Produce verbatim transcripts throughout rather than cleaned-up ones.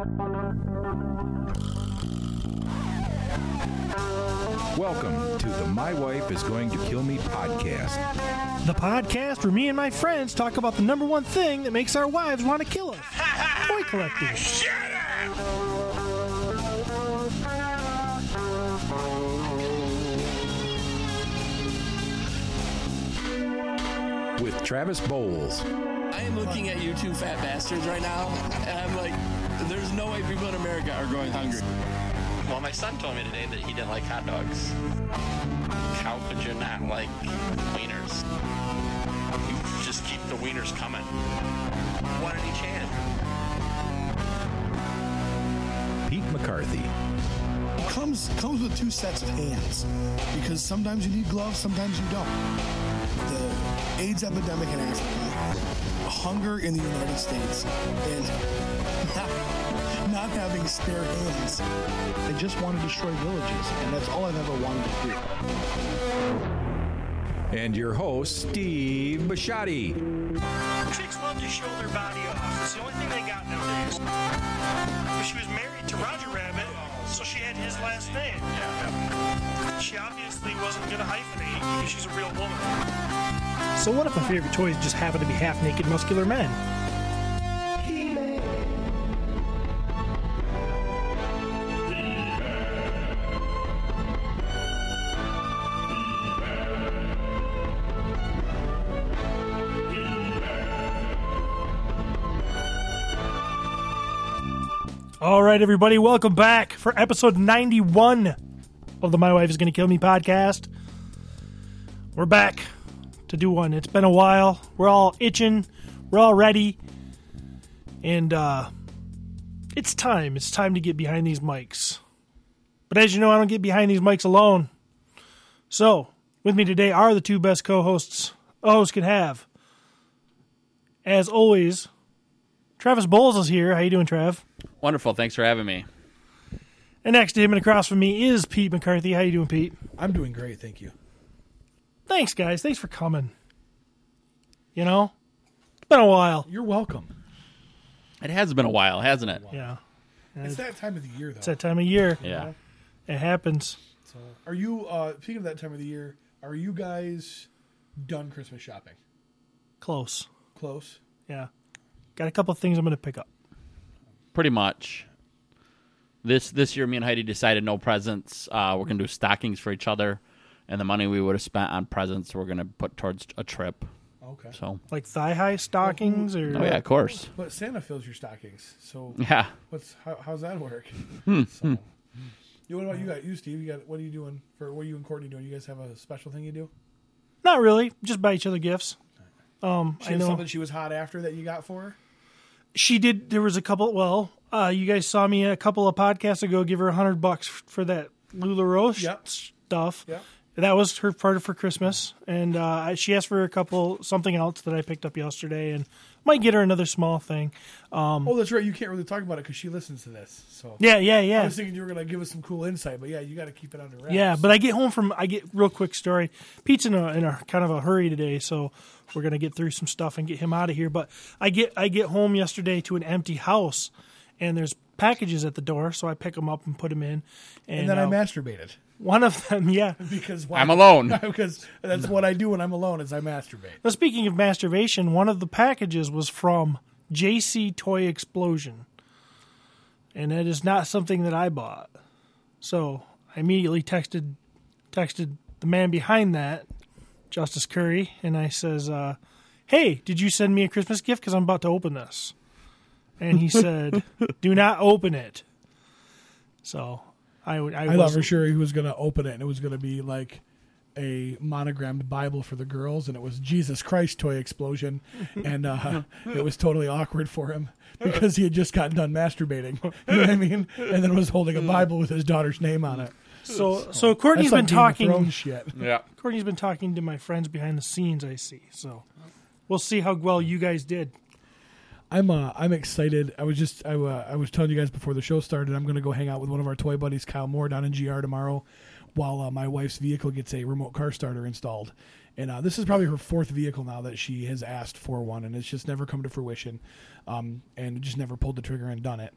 Welcome to the My Wife is Going to Kill Me podcast. The podcast where me and my friends talk about the number one thing that makes our wives want to kill us. Toy collecting. Shut up! With Travis Bowles. I am looking at you two fat bastards right now, and I'm like, there's no way people in America are going hungry. Well, my son told me today that he didn't like hot dogs. How could you not like wieners? You just keep the wieners coming. One in each hand. Pete McCarthy. Comes comes with two sets of hands, because sometimes you need gloves, sometimes you don't. The AIDS epidemic in Africa, hunger in the United States, and not, not having spare hands. I just want to destroy villages, and that's all I've ever wanted to do. And your host, Steve Bisciotti. Chicks love to show their body off. It's the only thing they got nowadays. But she was married to Roger Rabbit, so she had his last name. Yeah. She obviously wasn't going to hyphenate because she's a real woman. So what if my favorite toys just happen to be half-naked muscular men? All right, everybody, welcome back for episode ninety-one of the My Wife is Going to Kill Me podcast. We're back to do one. It's been a while. We're all itching. We're all ready. And uh, it's time. It's time to get behind these mics. But as you know, I don't get behind these mics alone. So, with me today are the two best co-hosts a host could have. As always, Travis Bowles is here. How you doing, Trav? Wonderful. Thanks for having me. And next to him and across from me is Pete McCarthy. How you doing, Pete? I'm doing great, thank you. Thanks, guys. Thanks for coming. You know, it's been a while. You're welcome. It has been a while, hasn't it? Yeah. It's that time of the year, though. It's that time of year. Yeah. It happens. So, are you, uh, speaking of that time of the year, are you guys done Christmas shopping? Close. Close? Yeah. Got a couple of things I'm going to pick up. Pretty much. This this year, me and Heidi decided no presents. Uh, we're going to do stockings for each other. And the money we would have spent on presents, we're going to put towards a trip. Okay. So, Like thigh-high stockings? or oh, yeah, of course. But Santa fills your stockings, so Yeah. what's how, how's that work? Hmm. so, you, what about you got? You, Steve, you got, what are you doing? For what are you and Courtney doing? You guys have a special thing you do? Not really. Just buy each other gifts. Um, She I has know. something she was hot after that you got for her? She did. There was a couple. Well, uh, you guys saw me a couple of podcasts ago give her a hundred bucks for that LuLaRoche Yep. stuff. Yep. That was her part of for Christmas, and uh, she asked for a couple something else that I picked up yesterday, and might get her another small thing. Um, Oh, that's right. You can't really talk about it because she listens to this. So yeah, yeah, I yeah, was thinking you were going to give us some cool insight, but yeah, you got to keep it under wraps. yeah. But I get home from I get real quick story. Pete's in a in a kind of a hurry today, so we're gonna get through some stuff and get him out of here. But I get I get home yesterday to an empty house, and there's packages at the door, so I pick them up and put them in. And, and then uh, I masturbated one of them, yeah. because why? I'm alone. because that's what I do when I'm alone is I masturbate. Now, speaking of masturbation, one of the packages was from J C Toy Explosion, and that is not something that I bought. So I immediately texted texted the man behind that, Justice Curry, and I says, uh, "Hey, did you send me a Christmas gift? Because I'm about to open this." And he said, "Do not open it." So I would. I, I thought was, for sure he was going to open it and it was going to be like a monogrammed Bible for the girls, and it was Jesus Christ Toy Explosion, and uh, it was totally awkward for him because he had just gotten done masturbating. You know what I mean? And then was holding a Bible with his daughter's name on it. So so Courtney's That's been some Game of talking. Thrones shit. Yeah. Courtney's been talking to my friends behind the scenes, I see. So we'll see how well you guys did. I'm uh, I'm excited. I was just I, uh, I was telling you guys before the show started, I'm going to go hang out with one of our toy buddies, Kyle Moore, down in G R tomorrow, while uh, my wife's vehicle gets a remote car starter installed. And uh, this is probably her fourth vehicle now that she has asked for one, and it's just never come to fruition, um, and just never pulled the trigger and done it.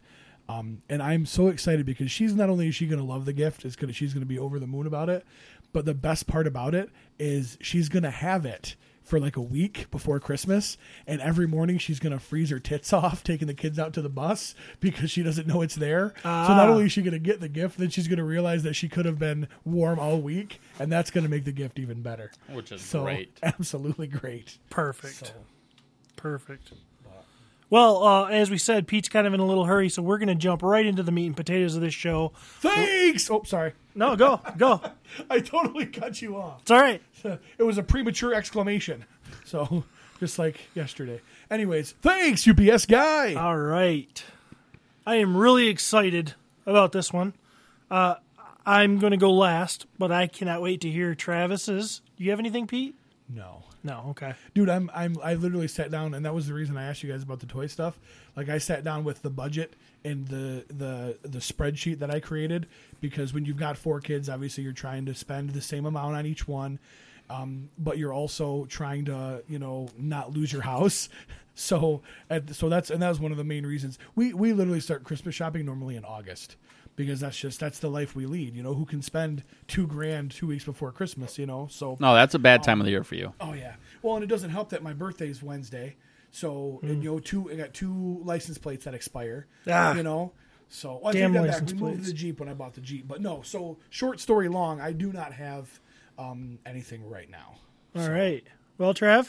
Um, and I'm so excited because she's not only is she going to love the gift, it's gonna she's going to be over the moon about it. But the best part about it is she's going to have it for like a week before Christmas, and every morning she's going to freeze her tits off taking the kids out to the bus because she doesn't know it's there. Ah. So not only is she going to get the gift, then she's going to realize that she could have been warm all week, and that's going to make the gift even better. Which is so, great. Absolutely great. Perfect. So. Perfect. Well, uh, as we said, Pete's kind of in a little hurry, so we're going to jump right into the meat and potatoes of this show. Thanks! Oh, sorry. No, go, go. I totally cut you off. It's all right. It was a premature exclamation. So, just like yesterday. Anyways, thanks, U P S guy. All right. I am really excited about this one. Uh, I'm going to go last, but I cannot wait to hear Travis's. Do you have anything, Pete? No. No, okay. Dude, I'm I'm I literally sat down, and that was the reason I asked you guys about the toy stuff. Like, I sat down with the budget and the the the spreadsheet that I created, because when you've got four kids, obviously you're trying to spend the same amount on each one, um, but you're also trying to, you know, not lose your house. So, at, so that's and that was one of the main reasons. We we literally start Christmas shopping normally in August. Because that's just that's the life we lead, you know. Who can spend two grand two weeks before Christmas, you know? So no, that's a bad time um, of the year for you. Oh yeah. Well, and it doesn't help that my birthday's Wednesday, so mm. and, you know, two I got two license plates that expire. Ah, you know, so well, I damn take that license back. We moved plates. the Jeep when I bought the Jeep, but no. So short story long, I do not have um, anything right now. All so. right. Well, Trav.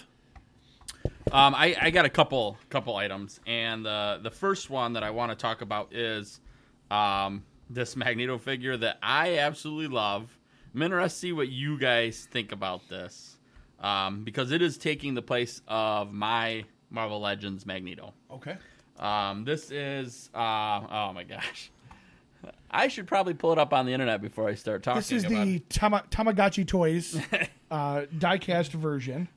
Um, I, I got a couple couple items, and the the first one that I want to talk about is um. this Magneto figure that I absolutely love. I'm interested to see what you guys think about this, um, because it is taking the place of my Marvel Legends Magneto. Okay. Um, this is, uh, oh my gosh. I should probably pull it up on the internet before I start talking about it. This is the Tama- Tamagotchi Toys uh, die-cast version.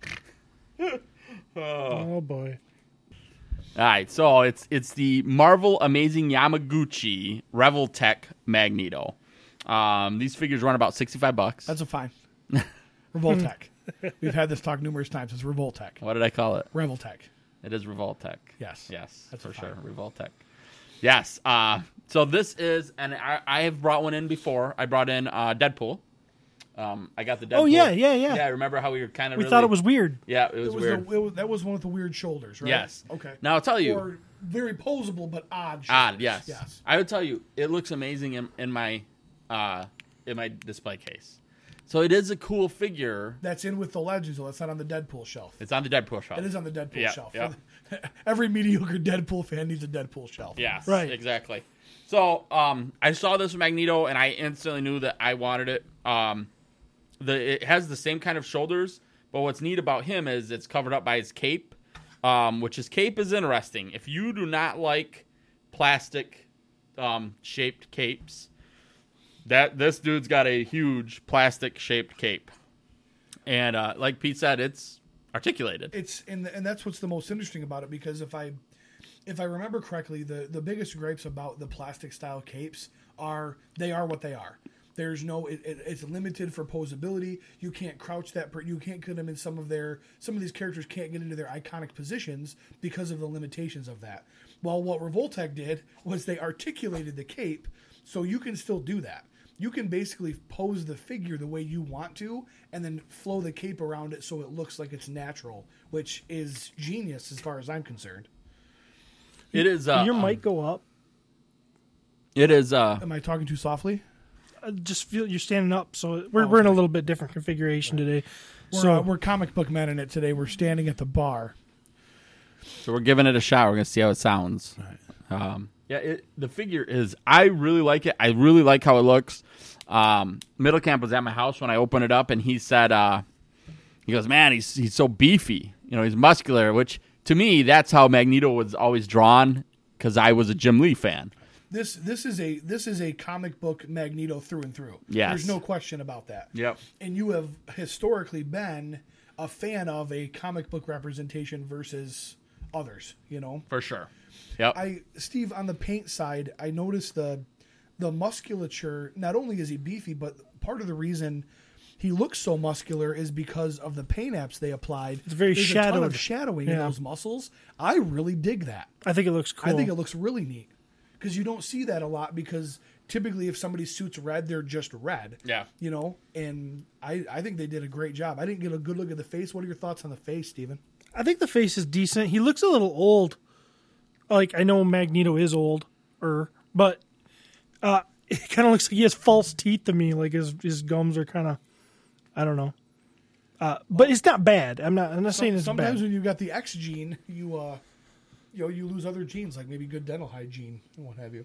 Oh, boy. All right, so it's it's the Marvel Amazing Yamaguchi Revoltech Magneto. Um, these figures run about sixty-five bucks. That's a fine. Revoltech. We've had this talk numerous times. It's Revoltech. What did I call it? Revoltech. It is Revoltech. Yes. Yes, That's for a fine. sure. Revoltech. Yes. Uh, so this is, and I, I have brought one in before. I brought in uh, Deadpool. Um, I got the Deadpool. Oh, yeah, yeah, yeah. Yeah, remember how we were kind of We really, thought it was weird. Yeah, it was, It was weird. The, it was, that was one with the weird shoulders, right? Yes. Okay. Now, I'll tell you. Or very posable but odd shoulders. Odd, yes. Yes. I would tell you, it looks amazing in, in my uh, in my display case. So it is a cool figure. That's in with the Legends, though. It's not on the Deadpool shelf. It's on the Deadpool shelf. It is on the Deadpool Yeah, shelf. yeah. Every mediocre Deadpool fan needs a Deadpool shelf. Yes, Right. exactly. So um, I saw this Magneto, and I instantly knew that I wanted it. Um, the it has the same kind of shoulders, but what's neat about him is it's covered up by his cape, um, which his cape is interesting. If you do not like plastic um, shaped capes, that this dude's got a huge plastic shaped cape, and uh, like Pete said, it's articulated. It's and and that's what's the most interesting about it, because if I if I remember correctly, the the biggest gripes about the plastic style capes are they are what they are. There's no, it, it, it's limited for posability. You can't crouch that. Per, you can't get them in some of their, some of these characters can't get into their iconic positions because of the limitations of that. Well, what Revoltech did was they articulated the cape, so you can still do that. You can basically pose the figure the way you want to, and then flow the cape around it so it looks like it's natural, which is genius as far as I'm concerned. It is. Uh, Can your um, mic go up? It is. Uh, Am I talking too softly? I just feel you're standing up, so we're Oh, we're in a okay. little bit different configuration today. We're, So uh, we're comic book men in it today. We're standing at the bar. So we're giving it a shot. We're gonna see how it sounds. Um, yeah, it, the figure is. I really like it. I really like how it looks. Um, Middlecamp was at my house when I opened it up, and he said, uh, "He goes, man, he's he's so beefy. You know, he's muscular." Which to me, that's how Magneto was always drawn, because I was a Jim Lee fan. This this is a this is a comic book Magneto through and through. Yes. There's no question about that. Yep. And you have historically been a fan of a comic book representation versus others, you know? For sure. Yep. I Steve, on the paint side, I noticed the the musculature. Not only is he beefy, but part of the reason he looks so muscular is because of the paint apps they applied. It's very There's a ton shadowed. of shadowing in Yeah. those muscles. I really dig that. I think it looks cool. I think it looks really neat. because you don't see that a lot because typically if somebody's suit's red, they're just red. Yeah. You know, and I, I think they did a great job. I didn't get a good look at the face. What are your thoughts on the face, Steven? I think the face is decent. He looks a little old. Like, I know Magneto is old, er, but uh, it kind of looks like he has false teeth to me. Like his his gums are kind of, I don't know. Uh, but it's not bad. I'm not. I'm not saying it's Sometimes bad. when you've got the X gene, you uh, you know, you lose other genes like maybe good dental hygiene and what have you.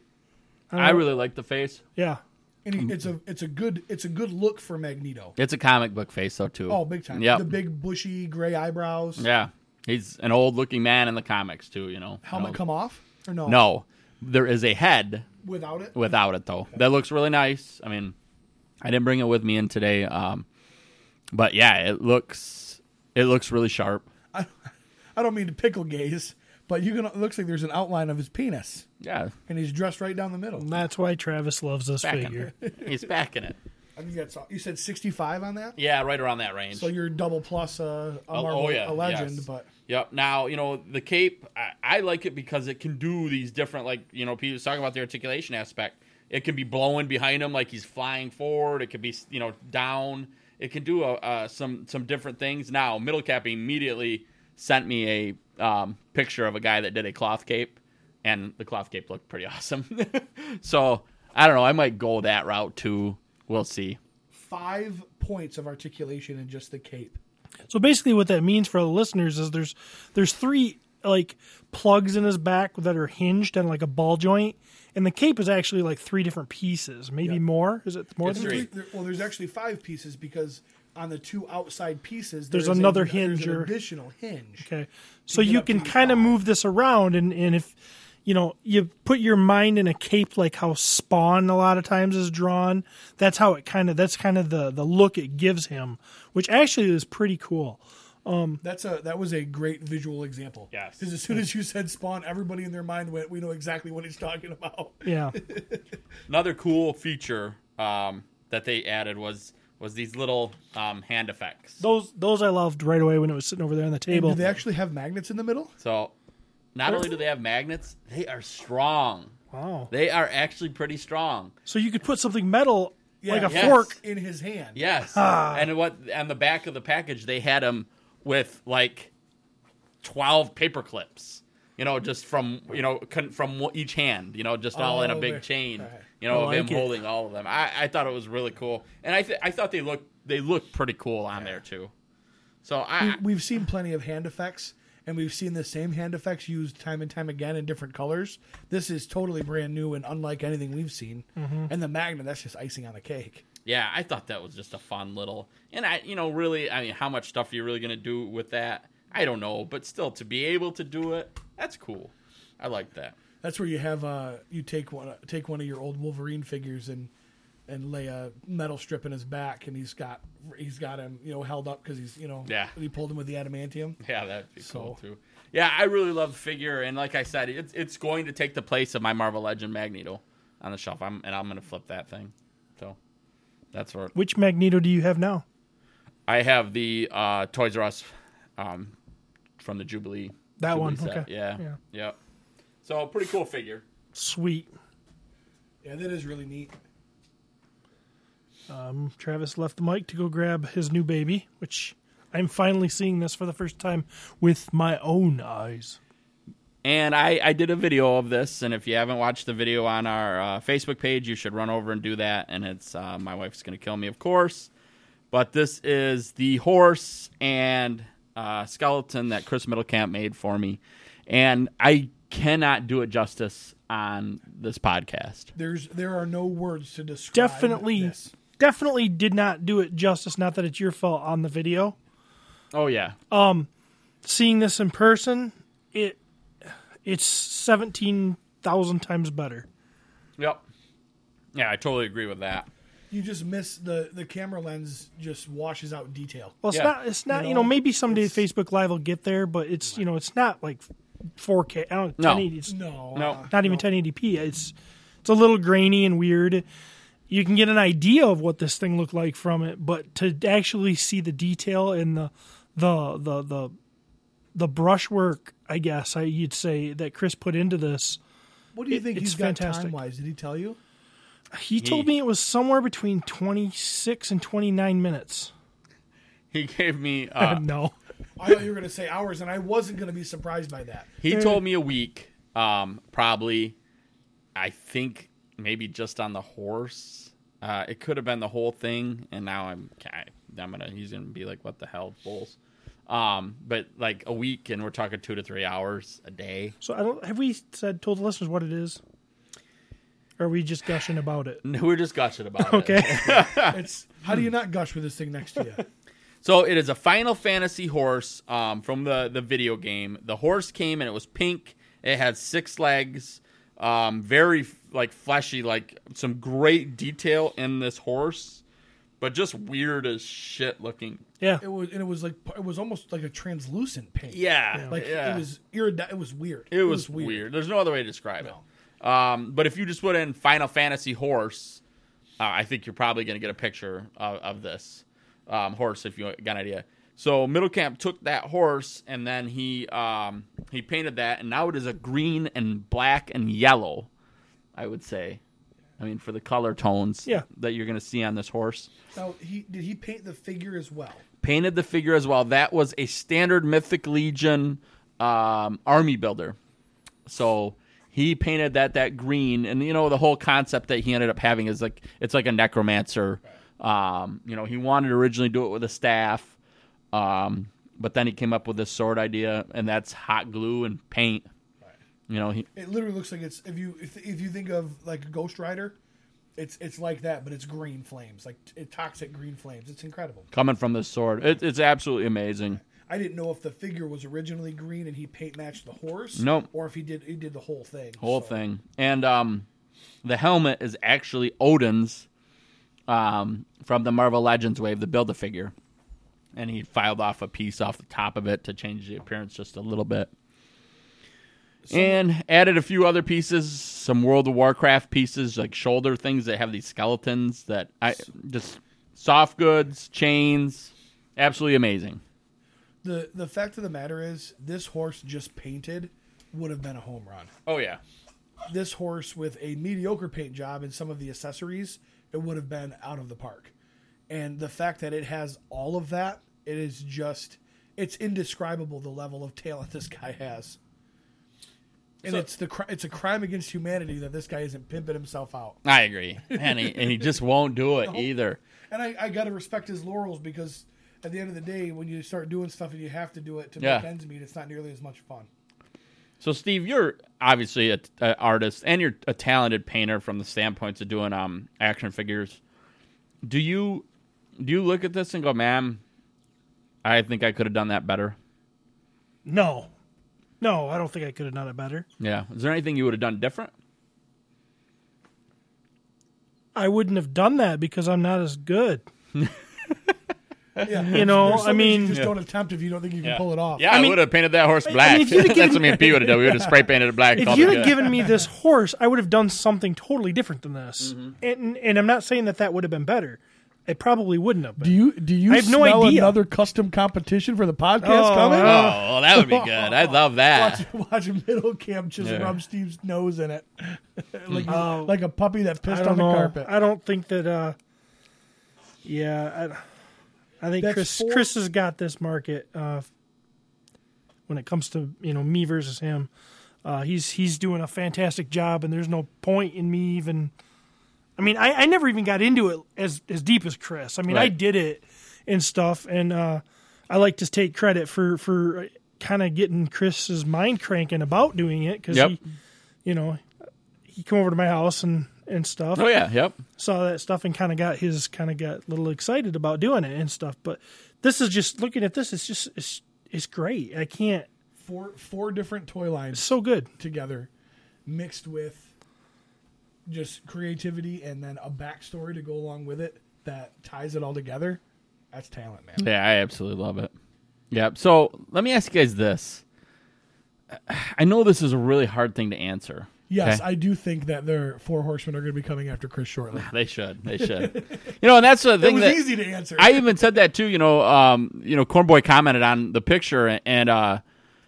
I really like the face. Yeah. And he, it's a it's a good it's a good look for Magneto. It's a comic book face, though, too. Oh, big time. Yep. The big bushy gray eyebrows. Yeah. He's an old-looking man in the comics, too, you know. Helmet You know. come off or no? No. There is a head Without it. without it, though. Okay. That looks really nice. I mean, I didn't bring it with me in today. Um, but, yeah, it looks it looks really sharp. I, I don't mean to pickle gaze, but you can. It looks like there's an outline of his penis. Yeah. And he's dressed right down the middle. And that's why Travis loves this Back figure. in. He's back in it. I think that's all. You said sixty-five on that? Yeah, right around that range. So you're double plus uh, a Oh, Marvel, oh, yeah, a legend, yes. but Yep. Now, you know, the cape, I, I like it because it can do these different, like, you know, Peter was talking about the articulation aspect. It can be blowing behind him like he's flying forward. It could be, you know, down. It can do a, uh, some some different things. Now, Middle Cap immediately sent me a um, picture of a guy that did a cloth cape, and the cloth cape looked pretty awesome. So, I don't know. I might go that route, too. We'll see. five points of articulation in just the cape. So basically what that means for the listeners is there's there's three like plugs in his back that are hinged on like a ball joint, and the cape is actually like three different pieces, maybe Yeah. more. Is it more It's than three. three? There- well, there's actually five pieces because on the two outside pieces, There's there is another a, there's hinge an or- additional hinge. Okay. So get you up to can the kind of five. move this around, and, and if, you know, you put your mind in a cape like how Spawn a lot of times is drawn, that's how it kind of, that's kind of the, the look it gives him, which actually is pretty cool. That's a that was a great visual example. Yes. Because as soon as you said Spawn, everybody in their mind went, "We know exactly what he's talking about." Yeah. Another cool feature um, that they added was was these little um, hand effects. Those those I loved right away when it was sitting over there on the And table. do they actually have magnets in the middle? So not only do they have magnets, they are strong. Wow. They are actually pretty strong. So you could put something metal like a Yes. fork. in his hand. Yes. Ah. And what on the back of the package they had them with like twelve paper clips. You know, just from you know con- from each hand. You know, just all in a Oh, big okay. chain. All right. You know, I of him like it. holding all of them. I, I thought it was really cool, and I th- I thought they looked they looked pretty cool on there too. So I We, we've seen plenty of hand effects, and we've seen the same hand effects used time and time again in different colors. This is totally brand new and unlike anything we've seen. Mm-hmm. And the magnet, that's just icing on the cake. Yeah, I thought that was just a fun little, and I, you know, really, I mean, how much stuff are you really going to do with that? I don't know, but still, to be able to do it, that's cool. I like that. That's where you have uh, you take one take one of your old Wolverine figures and and lay a metal strip in his back, and he's got he's got him you know held up because he's you know Yeah. he pulled him with the adamantium. Yeah, that'd be cool So- too. Yeah, I really love the figure, and like I said, it's it's going to take the place of my Marvel Legend Magneto on the shelf. I'm and I'm going to flip that thing. So that's what Which Magneto do you have now? I have. The uh, Toys R Us um, from the Jubilee. That Jubilee one, set. okay. Yeah. Yeah. Yep. So pretty cool figure. Sweet. Yeah, that is really neat. Travis left the mic to go grab his new baby, which I'm finally seeing this for the first time with my own eyes. And I, I did a video of this, and if you haven't watched the video on our uh, Facebook page, you should run over and do that. And it's uh, my wife's going to kill me, of course. But this is the horse and uh, skeleton that Chris Middlecamp made for me. And I cannot do it justice on this podcast. There's there are no words to describe. Definitely, this. definitely did not do it justice. Not that it's your fault on the video. Oh, yeah. Seeing this in person, it it's seventeen thousand times better. Yep. Yeah, I totally agree with that. You just miss the the camera lens just washes out detail. Well, it's Yeah. not. It's not. You You know, know, maybe someday it's- Facebook Live will get there, but it's you know, it's not like four K. I don't. No. ten eighty, it's No, No. uh, not even ten eighty p. It's it's a little grainy and weird. You can get an idea of what this thing looked like from it, but to actually see the detail and the the the the the brushwork, I guess I you'd say that Chris put into this, What do you It- think it's he's got fantastic. time-wise? Did he tell you? He told me it was somewhere between twenty-six and twenty-nine minutes. He gave me. Uh, no. I thought you were going to say hours, and I wasn't going to be surprised by that. He told me a week. Um, probably. I think maybe just on the horse. Uh, it could have been the whole thing, and now I'm. I'm gonna. He's gonna be like, "What the hell, bulls?" Um, but like a week, and we're talking two to three hours a day. So I don't. Have we said told the listeners what it is? Or are we just gushing about it? No, we're just gushing about Okay. it. It's how do you not gush with this thing next to you? So it is a Final Fantasy horse um, from the, the video game. The horse came and it was pink. It had six legs, um, very like fleshy, like some great detail in this horse, but just weird as shit looking. Yeah. It was, and it was like it was almost like a translucent pink. Yeah, like yeah. it was irid- It was weird. It, was, weird. There's no other way to describe No. it. Um, but if you just put in Final Fantasy horse, uh, I think you're probably going to get a picture of, of this um, horse if you got an idea. So Middlecamp took that horse and then he um, he painted that, and now it is a green and black and yellow, I would say. I mean, for the color tones Yeah. that you're going to see on this horse. Now, he did he paint the figure as well? Painted the figure as well. That was a standard Mythic Legion um, army builder. So he painted that that green, and you know the whole concept that he ended up having is like it's like a necromancer. Um, you know, he wanted to originally do it with a staff, um, but then he came up with this sword idea, and that's hot glue and paint. You know, he It literally looks like it's if you if, if you think of like a Ghost Rider, it's it's like that, but it's green flames, like t- toxic green flames. It's incredible. coming from this sword. It, it's absolutely amazing. I didn't know if the figure was originally green and he paint matched the horse, Nope. or if he did he did the whole thing. Whole So, thing. And um, the helmet is actually Odin's um, from the Marvel Legends wave, the Build-A-Figure. And he filed off a piece off the top of it to change the appearance just a little bit. And added a few other pieces, some World of Warcraft pieces, like shoulder things that have these skeletons that I just soft goods, chains, absolutely amazing. The the fact of the matter is, this horse just painted would have been a home run. Oh, yeah. This horse with a mediocre paint job and some of the accessories, it would have been out of the park. And the fact that it has all of that, it is just, it's indescribable the level of talent this guy has. And So- it's the cri- it's a crime against humanity that this guy isn't pimping himself out. I agree. And he, and he just won't do it either. And I, I got to respect his laurels because at the end of the day, when you start doing stuff and you have to do it to Yeah. make ends meet, it's not nearly as much fun. So, Steve, you're obviously an artist and you're a talented painter from the standpoints of doing um, action figures. Do you do you look at this and go, man, I think I could have done that better? No. No, I don't think I could have done it better. Yeah. Is there anything you would have done different? I wouldn't have done that because I'm not as good. Yeah, You know, There's some I things mean- you just don't attempt if you don't think you can pull it off. Yeah, I I, mean- would have painted that horse black. I mean, if you'd have That's given- what me and P would have done. We would have spray painted it black. If called you'd it have good. given me this horse, I would have done something totally different than this. Mm-hmm. And and I'm not saying that that would have been better. It probably wouldn't have been. Do you do you I have no smell idea. another custom competition for the podcast Oh, coming? I Oh, well, that would be good. I'd love that. Watch, watch middle camp just Yeah. rub Steve's nose in it, like Oh. like a puppy that I pissed don't on the know. carpet. I don't think that. Uh, yeah, I, I think That's Chris four- Chris has got this market uh, when it comes to you know me versus him. Uh, he's he's doing a fantastic job, and there's no point in me even. I mean, I, I never even got into it as as deep as Chris. I mean, I Right. did it and stuff, and uh, I like to take credit for for kind of getting Chris's mind cranking about doing it because Yep. he, you know, he come over to my house and and stuff. Oh, yeah. Yep. Saw that stuff and kind of got his kind of got a little excited about doing it and stuff. But this is just looking at this. It's just it's it's great. I can't. Four four different toy lines It's so good. together, mixed with just creativity and then a backstory to go along with it that ties it all together. That's talent, man. Yeah, I absolutely love it. Yeah. So let me ask you guys this. I know this is a really hard thing to answer. Yes, Okay. I do think that their four horsemen are going to be coming after Chris shortly. They should. They should. You know, and that's the It thing was that easy to answer. I even said that too. You know, um, you know, Cornboy commented on the picture, and uh,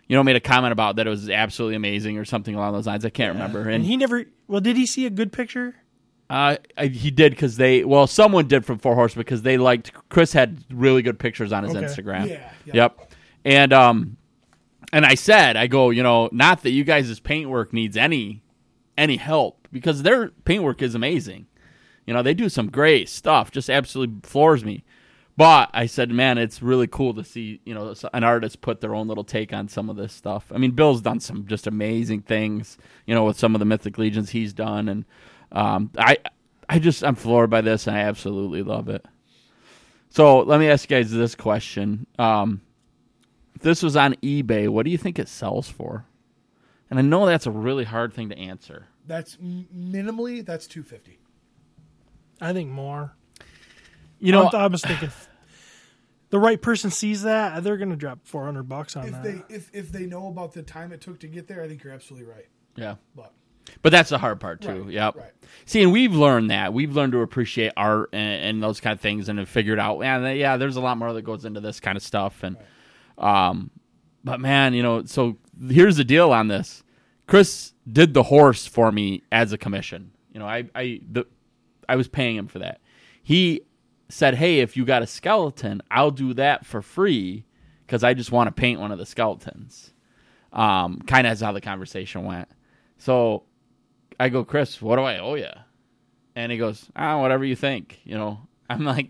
you know, made a comment about that it was absolutely amazing or something along those lines. I can't remember. And, And he never. Well, did he see a good picture? uh, I, he did because they, well, someone did from Four Horse because they liked, Chris had really good pictures on his Okay. Instagram. Yeah, yeah. Yep. And, um, and I said, I go, you know, not that you guys' paintwork needs any, any help because their paintwork is amazing. You know, they do some great stuff, just absolutely floors me. But I said, man, it's really cool to see, you know, an artist put their own little take on some of this stuff. I mean, Bill's done some just amazing things, you know, with some of the Mythic Legions he's done. And um, I I just, I'm floored by this, and I absolutely love it. So let me ask you guys this question. Um, if this was on eBay, what do you think it sells for? And I know that's a really hard thing to answer. That's m- minimally, that's two fifty. I think more. You know, I'm, I was thinking, the right person sees that, they're going to drop four hundred bucks on If that. they if if they know about the time it took to get there, I think you're absolutely right. yeah. But But that's the hard part too. Right, Yep. right. See, and we've learned that. We've learned to appreciate art and, and those kind of things, and have figured out, man, yeah, there's a lot more that goes into this kind of stuff. And, um, but man, you know, so here's the deal on this. Chris did the horse for me as a commission. You know, I I the I was paying him for that. He said, hey, if you got a skeleton, I'll do that for free because I just want to paint one of the skeletons. Um, kind of is how the conversation went. So I go, Chris, what do I owe you? And he goes, ah, whatever you think. You know, I'm like,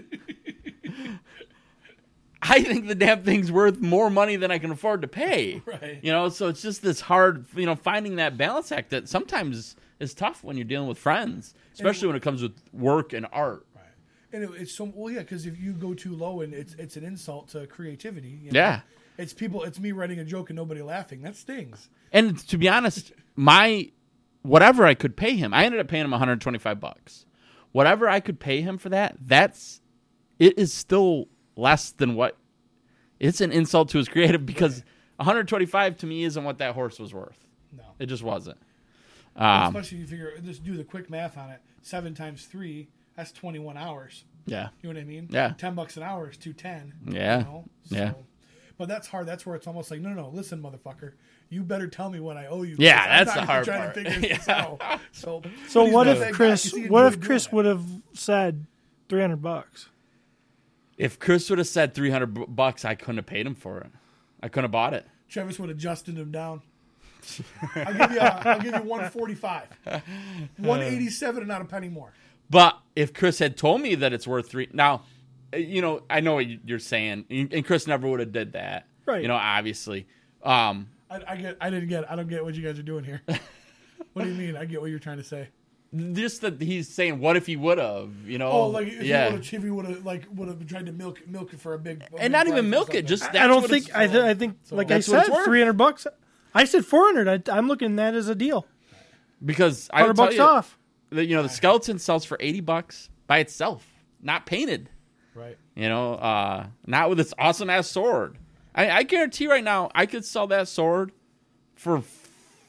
I think the damn thing's worth more money than I can afford to pay. Right. You know, so it's just this hard, you know, finding that balance act that sometimes is tough when you're dealing with friends, especially when it comes with work and art. right, and it, it's so well, yeah, because if you go too low, and it's it's an insult to creativity. You know? Yeah. It's people. It's me writing a joke and nobody laughing. That stings. And to be honest, my whatever I could pay him, I ended up paying him one hundred twenty-five bucks. Whatever I could pay him for that, that's it is still less than what it's an insult to his creative because one hundred twenty-five to me isn't what that horse was worth. No, It just wasn't. Um, especially if you figure just do the quick math on it. Seven times three, that's twenty-one hours. yeah. You know what I mean? Yeah. Ten bucks an hour is two ten. Yeah. You know? Yeah. But that's hard. That's where it's almost like, no, no, no. Listen, motherfucker. You better tell me what I owe you. Yeah, because I'm that's not the hard trying part. To figure this out. So, so but he's what not if that guy, Chris? 'cause he What if enjoyed Chris doing it. would have said three hundred bucks? If Chris would have said three hundred bu- bucks, I couldn't have paid him for it. I couldn't have bought it. Travis would have adjusted him down. I'll give you. A, I'll give you one forty-five, one eighty-seven, and not a penny more. But if Chris had told me that it's worth three, now, you know, I know what you're saying, and Chris never would have did that, Right. You know, obviously. Um, I, I get. I didn't get. I don't get what you guys are doing here. What do you mean? I get what you're trying to say. just that he's saying, what if he would have, you know? Oh, like if yeah, you would have, if you would have, like, would have tried to milk milk it for a big, a big and not even price or milk it. something. Just I that's don't what think. it's- I, th- I think, so like I that's what it's said, worth. three hundred bucks. I said four hundred. I, I'm looking at that as a deal. because I Hundred would tell bucks you, off. that, you know, the skeleton sells for eighty bucks by itself, not painted. Right. You know, uh, not with its awesome ass sword. I, I guarantee right now, I could sell that sword for f-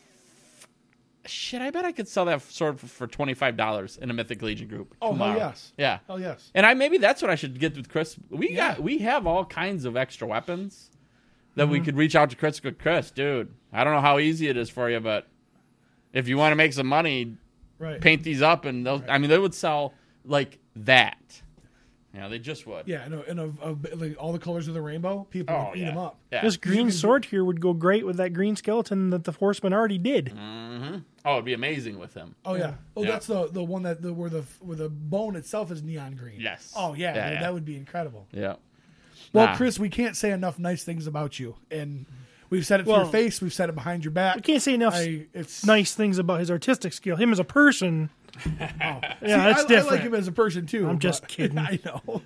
shit. I bet I could sell that sword for, for twenty five dollars in a Mythic Legion group. Oh, hell tomorrow. yes. Yeah. Hell yes. And I maybe that's what I should get with Chris. We Yeah. got we have all kinds of extra weapons that Mm-hmm. we could reach out to Chris. Go, Chris, dude, I don't know how easy it is for you, but if you want to make some money, Right. paint these up, and they'll. I mean, they would sell like that. You know, they just would. Yeah, and, a, and a, a, like all the colors of the rainbow, people Oh, would eat yeah. them up. Yeah. This green can- sword here would go great with that green skeleton that the horseman already did. Mm-hmm. Oh, it'd be amazing with him. Oh yeah. Oh, Yeah. that's the the one that the where the where the bone itself is neon green. Yes. Oh yeah, Yeah, dude, yeah. that would be incredible. Yeah. Well, Nah. Chris, we can't say enough nice things about you, and we've said it to Well, your face, we've said it behind your back. I can't say enough I, it's nice things about his artistic skill. Him as a person, yeah, See, that's I, different. I like him as a person too. I'm just but- kidding. I know.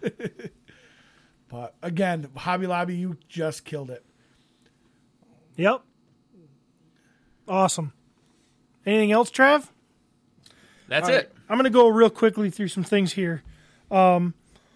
But again, Hobby Lobby, you just killed it. Yep. Awesome. Anything else, Trav? That's All right. it. I'm going to go real quickly through some things here. Um,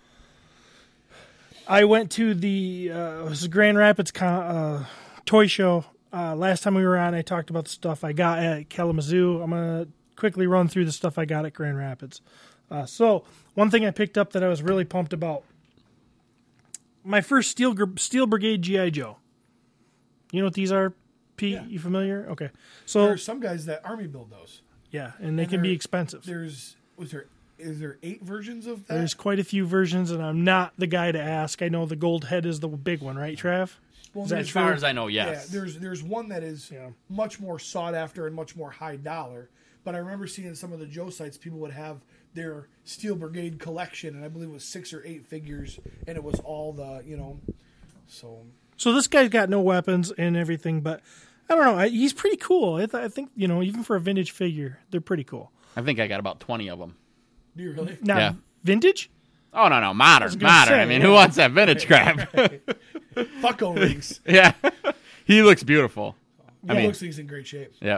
I went to the uh, it was a Grand Rapids con- uh, toy show. Uh, last time we were on, I talked about the stuff I got at Kalamazoo. I'm going to quickly run through the stuff I got at Grand Rapids. Uh, so, one thing I picked up that I was really pumped about. My first Steel, Gr- Steel Brigade G I. Joe. You know what these are, Pete? Yeah. You familiar? Okay. There So, are some guys that Army build those. yeah, and they And can be there- expensive. There's was there is there eight versions of that? There's quite a few versions, and I'm not the guy to ask. I know the gold head is the big one, right, Trav? Well, Is that there's- As far true? as I know, yes. Yeah, there's there's one that is Yeah. much more sought after and much more high dollar. But I remember seeing some of the Joe sites, people would have their Steel Brigade collection, and I believe it was six or eight figures, and it was all the you know, so So this guy's got no weapons and everything, but I don't know. I, he's pretty cool. I, th- I think, you know, even for a vintage figure, they're pretty cool. I think I got about twenty of them. do you really? Now, Yeah. vintage? Oh, no, no. Modern. gonna Modern. say, I mean, yeah. who wants that vintage crap? Fuck O-rings. Yeah. He looks beautiful. I He mean, looks like he's in great shape. yeah.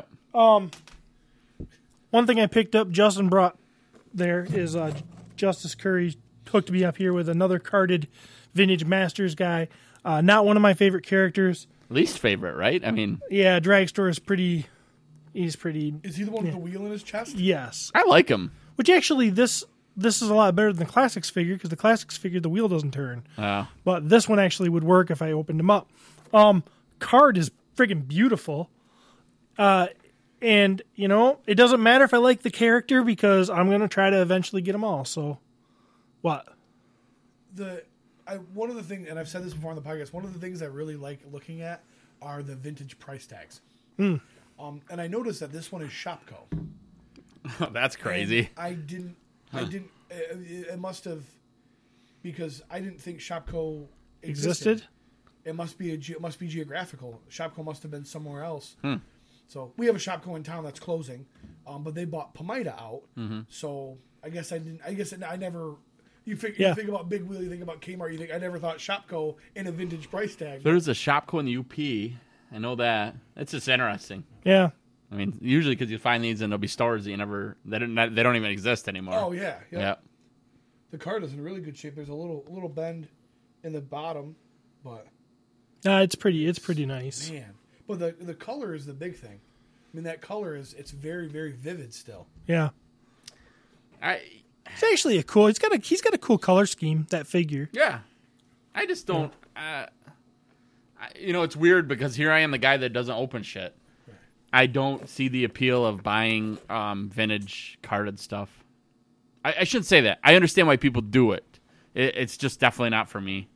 One thing I picked up, Justin brought there, is uh, Justice Curry hooked me up here with another carded vintage Masters guy. Uh, not one of my favorite characters. Least favorite, right? I mean, Yeah, Dragstore is pretty. He's pretty. Is he the one with the wheel in his chest? Yes. I like him. Which actually, this this is a lot better than the Classics figure because the Classics figure the wheel doesn't turn. Uh, But this one actually would work if I opened him up. Um, card is friggin' beautiful. Uh, and, you know, it doesn't matter if I like the character because I'm going to try to eventually get them all. So, what? The I one of the things, and I've said this before on the podcast, one of the things I really like looking at are the vintage price tags. Hmm. Um, and I noticed that this one is Shopco. that's crazy. And I didn't. I didn't. It, it must have because I didn't think Shopco existed. Existed? It must be a. ge- It must be geographical. Shopco must have been somewhere else. Hmm. So we have a Shopco in town that's closing, um, but they bought Pomida out. Mm-hmm. So I guess I didn't. I guess I never. You, think, Yeah. you think about Big Wheel, you think about Kmart, you think I never thought Shopco in a vintage price tag. There's a Shopco in the U P. I know that. It's just interesting. Yeah. I mean, usually because you find these and there'll be stores that you never, they don't, they don't even exist anymore. Oh yeah, yeah, Yeah. The card is in really good shape. There's a little little bend in the bottom, but Uh, it's pretty. It's pretty nice. man, but the the color is the big thing. I mean, that color is it's very very vivid still. Yeah. I, It's actually a cool. He's got a. He's got a cool color scheme. That figure. yeah. I just don't, uh, I, you know, it's weird because here I am, the guy that doesn't open shit. I don't see the appeal of buying um, vintage carded stuff. I, I shouldn't say that. I understand why people do it. it. It's just definitely not for me.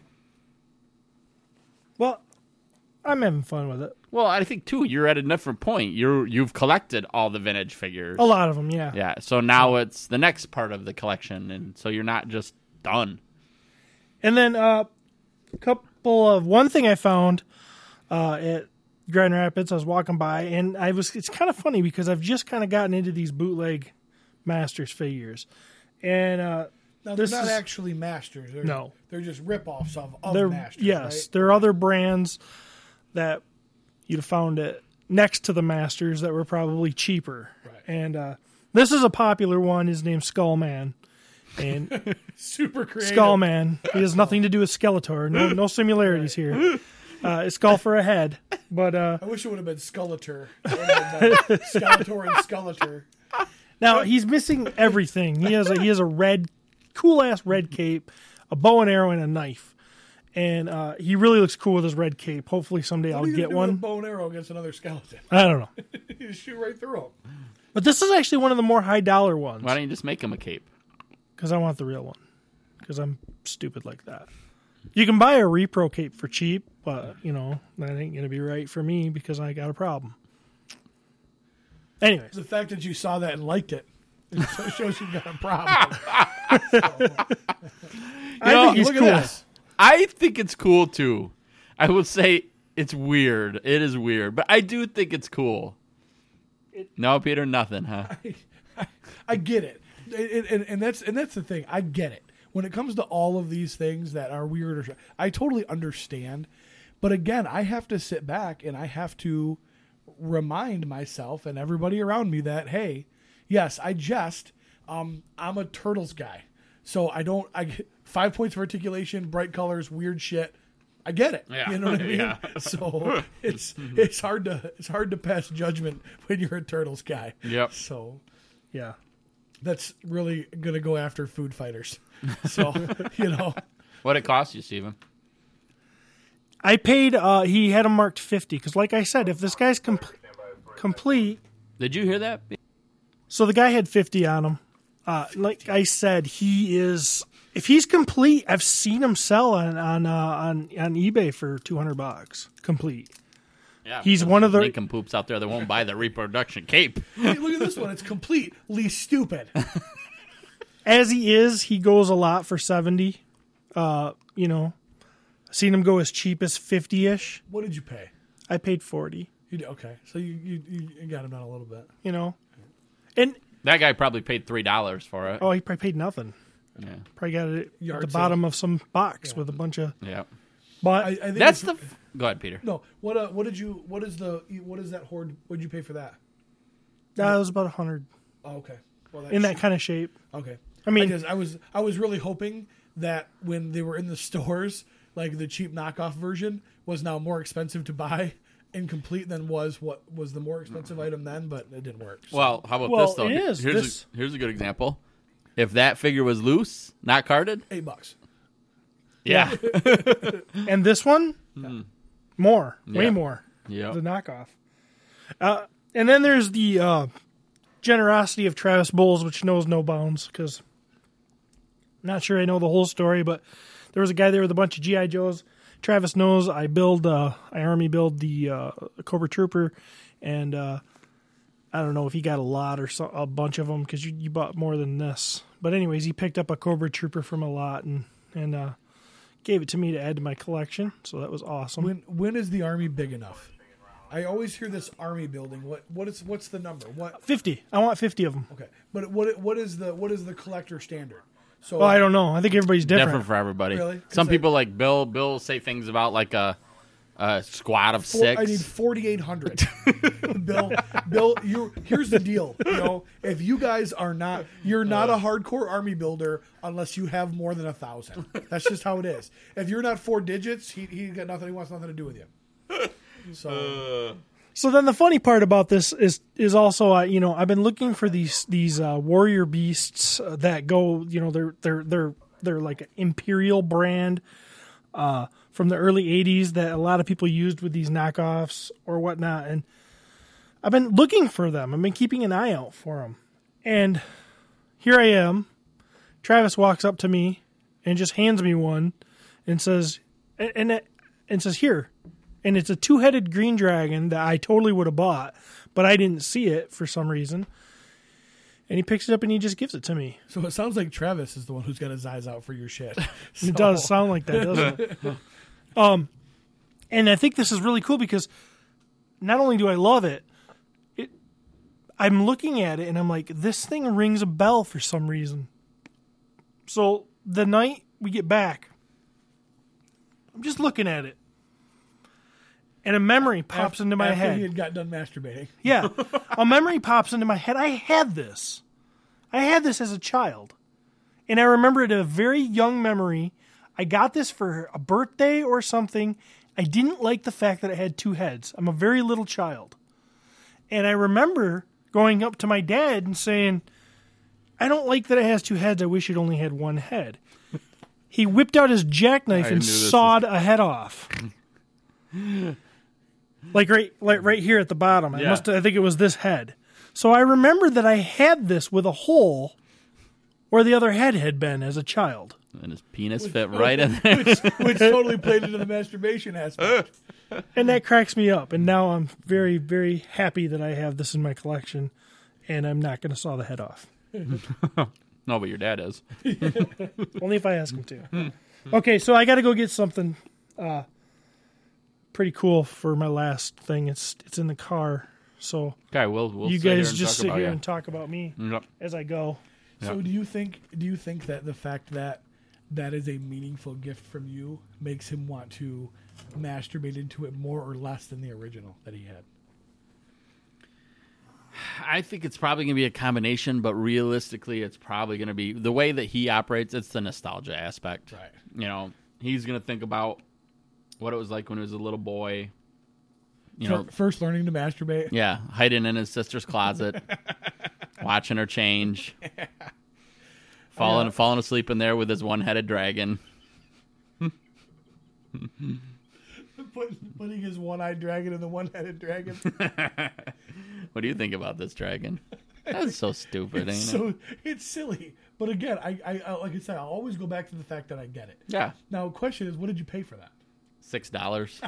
Well, I'm having fun with it. Well, I think too, you're at a different point. You're you've collected all the vintage figures. A lot of them. Yeah. Yeah. So now it's the next part of the collection, and so you're not just done. And then uh, a couple of one thing I found uh, at Grand Rapids, I was walking by, and I was. It's kind of funny because I've just kind of gotten into these bootleg Masters figures, and uh, Now this they're not is, actually Masters. They're, No. they're just rip-offs of, of they're Masters. yes, right? there are other brands that you'd have found it next to the Masters that were probably cheaper, Right. and uh, this is a popular one. His name's Skullman. And super creative. Skullman. He has nothing to do with Skeletor. No, no similarities here. Uh, it's Skull for a head, but uh, I wish it would have been Skeletor. It would have been Skeletor and Skeletor. now he's missing everything. He has a he has a red, cool ass red cape, a bow and arrow, and a knife, and uh, he really looks cool with his red cape. Hopefully someday What I'll are you gonna get do with a one. bow and arrow against another skeleton? I don't know, You just shoot right through him. but this is actually one of the more high dollar ones Why don't you just make him a cape? because I want the real one because I'm stupid like that. You can buy a repro cape for cheap, but you know that ain't gonna be right for me because I got a problem. Anyways. The fact that you saw that and liked it, it shows you've got a problem. I know, think he's Look cool. at this. I think it's cool too. I will say it's weird. It is weird, but I do think it's cool. No, Peter, nothing, huh? I get it, and, and, and that's and that's the thing. I get it when it comes to all of these things that are weird. Or, I totally understand, but again, I have to sit back and I have to remind myself and everybody around me that hey, yes, I jest. Um, I'm a Turtles guy, so I don't. I get five points of articulation, bright colors, weird shit. I get it. Yeah. You know what I mean? Yeah. So it's it's hard to it's hard to pass judgment when you're a Turtles guy. Yep. So Yeah. that's really going to go after food fighters. So, you know, What it cost you, Steven? I paid. Uh, he had him marked fifty because, like I said, if this guy's com- complete, Did you hear that? so the guy had fifty on him. Uh, like I said, he is. If he's complete, I've seen him sell on on uh, on on eBay for two hundred bucks. Complete. Yeah, He's one of the- Lincoln poops out there that won't buy the reproduction cape. Hey, look at this one. It's completely stupid. As he is, he goes a lot for seventy. Uh, you know, seen him go as cheap as fifty ish. What did you pay? I paid forty. You did, okay, so you, you you got him down a little bit. You know, and That guy probably paid three dollars for it. oh, he probably paid nothing. Yeah, Probably got it at Yard the sale. bottom of some box with a bunch of. yeah. But I, I think That's it's- the. F- Go ahead, Peter. no. What uh, what did you? What is the? What is that horde? What did you pay for that? that was about a hundred Oh, okay. Well, in that kind of shape. Okay. I mean- Because I was I was really hoping that when they were in the stores, like the cheap knockoff version was now more expensive to buy and complete than was what was the more expensive item then, but it didn't work. So. Well, how about Well, this though? it is. Here's This- a, here's a good example. If that figure was loose, not carded, eight bucks. yeah, And this one, more, way Yeah. more. yeah. The knockoff. Uh, and then there's the uh, generosity of Travis Bowles, which knows no bounds. Because I'm not sure I know the whole story, but there was a guy there with a bunch of G I Joes. Travis knows I build, uh, I army build the uh, Cobra Trooper, and uh, I don't know if he got a lot or so, a bunch of them because you, you bought more than this. But anyways, he picked up a Cobra Trooper from a lot and and uh, gave it to me to add to my collection. So that was awesome. When when is the army big enough? I always hear this army building. What what is what's the number? What fifty. I want fifty of them. okay? But what what is the what is the collector standard? So Well, I don't know. I think everybody's different. Different for everybody. Really? 'Cause Some like- people like Bill. Bill will say things about like a, a squad of Four, six. I need forty-eight hundred. Bill, Bill, you here's the deal. You know, if you guys are not, you're not a hardcore army builder unless you have more than a thousand. That's just how it is. If you're not four digits, he he got nothing. He wants nothing to do with you. So So then the funny part about this is is also uh, you know I've been looking for these these uh, warrior beasts uh, that go you know they're they're they're they're like an Imperial brand uh, from the early eighties that a lot of people used with these knockoffs or whatnot, and I've been looking for them. I've been keeping an eye out for them, and here I am. Travis walks up to me and just hands me one and says and and, it, and says here. And it's a two-headed green dragon that I totally would have bought, but I didn't see it for some reason. And he picks it up and he just gives it to me. so it sounds like Travis is the one who's got his eyes out for your shit. It does sound like that, doesn't it? um, and I think this is really cool because not only do I love it, it, I'm looking at it and I'm like, this thing rings a bell for some reason. So the night we get back, I'm just looking at it. And a memory pops After- into my after head. he had got done masturbating. Yeah. A memory pops into my head. I had this. I had this as a child. And I remember it a very young memory. I got this for a birthday or something. I didn't like the fact that it had two heads. I'm a very little child. And I remember going up to my dad and saying, I don't like that it has two heads. I wish it only had one head. He whipped out his jackknife I and knew this sawed a head off. Like right, like right here at the bottom. I Yeah. must. I think it was this head. So I remember that I had this with a hole where the other head had been as a child. And his penis fit right in there. which, which totally played into the masturbation aspect. And that cracks me up. And now I'm very, very happy that I have this in my collection. And I'm not going to saw the head off. No, but your dad is. Only if I ask him to. Okay, so I got to go get something uh, pretty cool for my last thing. It's it's in the car. So Okay, we'll we'll you sit here guys and just talk sit about here you. and talk about me Yep. as I go. So do you think do you think that the fact that that is a meaningful gift from you makes him want to masturbate into it more or less than the original that he had? I think it's probably going to be a combination, but realistically, it's probably going to be the way that he operates. It's the nostalgia aspect. Right. You know, he's going to think about what it was like when he was a little boy. You know, Fir- First learning to masturbate. yeah, hiding in his sister's closet, watching her change, falling falling asleep in there with his one-headed dragon. Putting, putting his one-eyed dragon in the one-headed dragon. What do you think about this dragon? That's so stupid, It's ain't so it? it's silly, but again, I, I, I like I said, I'll always go back to the fact that I get it. Yeah, Now, the question is, what did you pay for that? six dollars.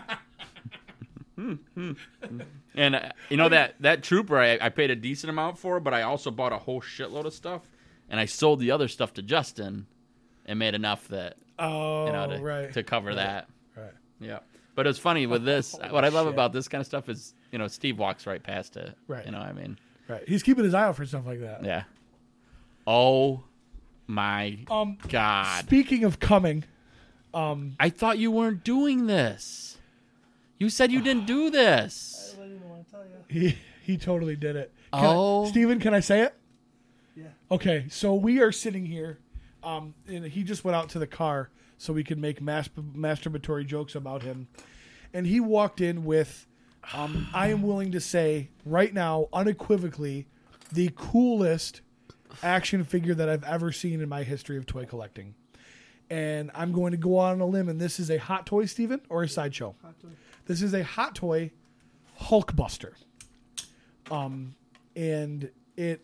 And uh, you know that that trooper, I, I paid a decent amount for, but I also bought a whole shitload of stuff, and I sold the other stuff to Justin, and made enough that Oh, you know to, right. to cover right. that. Right. Yeah, but it's funny with this. What I love shit. about this kind of stuff is, you know, Steve walks right past it. Right. You know, what I mean, Right. He's keeping his eye out for stuff like that. yeah. Oh my Um, God! Speaking of coming, um, I thought you weren't doing this. You said you didn't do this. he he totally did it. Can Oh. I, Steven, can I say it? Yeah. Okay, so we are sitting here, um, and he just went out to the car so we could make mas- masturbatory jokes about him, and he walked in with, um, I am willing to say right now, unequivocally, the coolest action figure that I've ever seen in my history of toy collecting. And I'm going to go on a limb, and this is a Hot Toy, Steven, or a Sideshow? Hot Toy. This is a Hot Toy Hulkbuster. Um, and it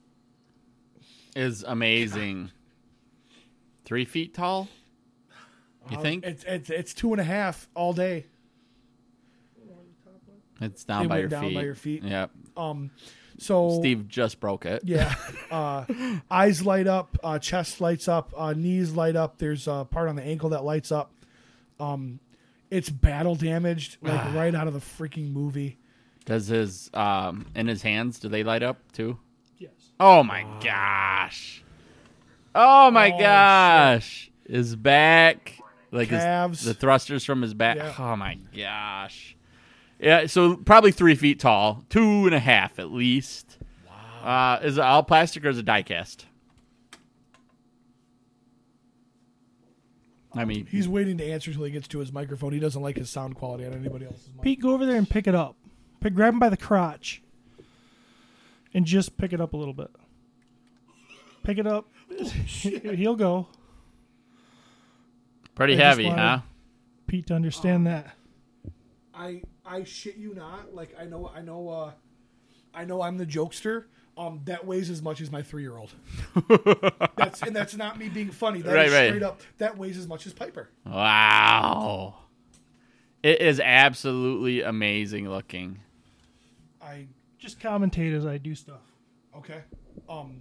Is amazing. Three feet tall. You uh, think it's it's it's two and a half all day. it's down it by went your down feet? by your feet. Yep. Um, so Steve just broke it. yeah, uh, eyes light up, uh, chest lights up, uh, knees light up. There's a part on the ankle that lights up. Um, it's battle damaged, like right out of the freaking movie. Does his um in his hands? Do they light up too? Yes. Oh my gosh! Oh my Oh, gosh! His back, like his, Calves. the thrusters from his back. Yeah. Oh my gosh! Yeah, so probably three feet tall, two and a half at least. Wow. Uh, is it all plastic or is it die cast? I mean, He's waiting to answer until he gets to his microphone. He doesn't like his sound quality on anybody else's mic. Pete, go over there and pick it up. Pick, grab him by the crotch, and just pick it up a little bit. Pick it up. He'll go. pretty I just heavy, wanted- huh? Pete to understand that. I I shit you not. Like I know I know uh I know I'm the jokester. Um, that weighs as much as my three year old. That's and that's not me being funny. That Right, is right. straight up. That weighs as much as Piper. Wow. It is absolutely amazing looking. I Just commentate as I do stuff. okay. Um.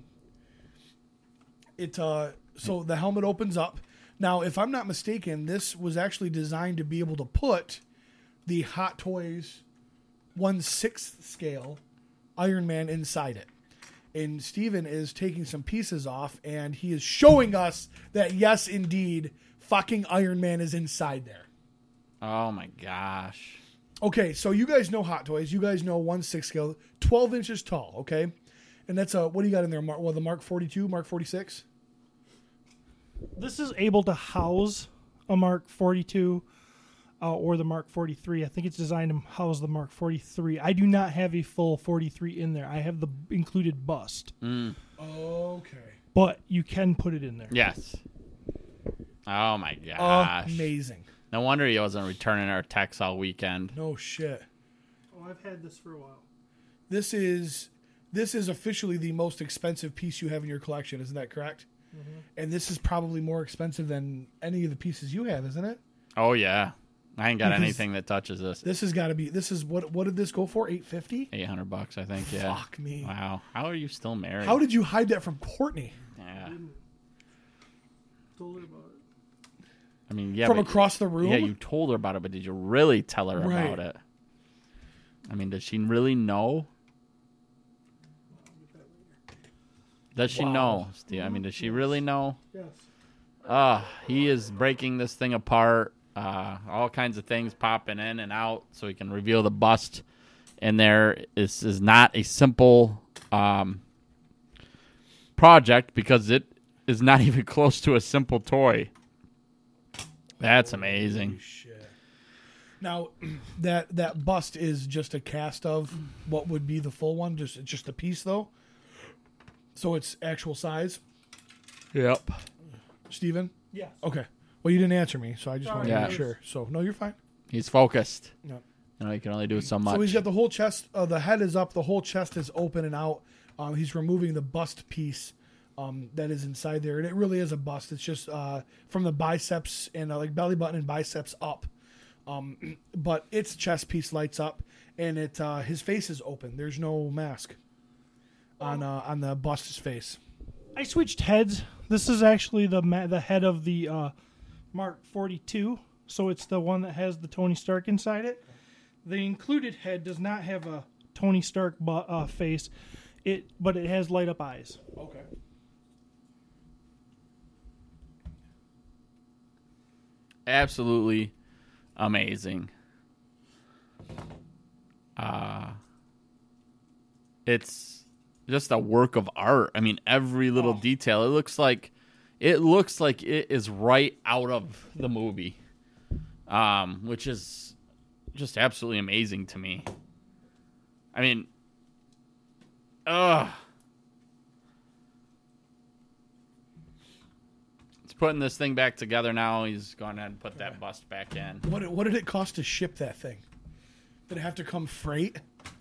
It uh. So the helmet opens up. Now, if I'm not mistaken, this was actually designed to be able to put the Hot Toys one sixth scale Iron Man inside it. And Steven is taking some pieces off, and he is showing us that, yes, indeed, fucking Iron Man is inside there. Oh my gosh. Okay, so you guys know Hot Toys. You guys know one sixth scale, twelve inches tall, okay? And that's a, what do you got in there? Mark, well, the Mark forty-two, Mark forty-six? This is able to house a Mark forty-two uh, or the Mark forty-three. I think it's designed to house the Mark forty-three. I do not have a full forty-three in there. I have the included bust, Mm. Okay. but you can put it in there. Yes. Oh my gosh. Amazing. No wonder he wasn't returning our texts all weekend. No shit. Oh, I've had this for a while. This is this is officially the most expensive piece you have in your collection, isn't that correct? Mm-hmm. And this is probably more expensive than any of the pieces you have, isn't it? Oh yeah. I ain't got Because anything that touches this. This has got to be. This is what? What did this go for? Eight fifty. eight hundred bucks, I think. Yeah. Fuck me. Wow. How are you still married? How did you hide that from Courtney? Yeah. Told her about it. I mean, yeah. from but- across the room? Yeah, you told her about it, but did you really tell her Right. about it? I mean, does she really know? Does she Wow. know, Steve? I mean, does she really know? Yes. Ah, he is breaking this thing apart. Uh, all kinds of things popping in and out so he can reveal the bust in there. This is not a simple um, project because it is not even close to a simple toy. That's amazing. Shit. Now, that that bust is just a cast of what would be the full one. Just it's just a piece though. So it's actual size. Yep. Steven? Yes. Okay. Well, you didn't answer me, so I just Sorry. wanted to make Yeah. sure. So no, you're fine. He's focused. Yeah. You know, he can only do so much. So he's got the whole chest. Uh, the head is up. The whole chest is open and out. Um, he's removing the bust piece um, that is inside there, and it really is a bust. It's just uh, from the biceps and uh, like belly button and biceps up. Um, but its chest piece lights up, and it uh, his face is open. There's no mask on uh, on the bust's face. I switched heads. This is actually the ma- the head of the uh, Mark forty-two, so it's the one that has the Tony Stark inside it. The included head does not have a Tony Stark bu- uh, face, it but it has light up eyes. Okay. Absolutely amazing. Uh, it's just a work of art. I mean, every little Oh. detail. It looks like it looks like it is right out of the movie, um, which is just absolutely amazing to me. I mean, ugh. He's putting this thing back together now. He's going ahead and put that bust back in. What did- what did it cost to ship that thing? Did it have to come freight?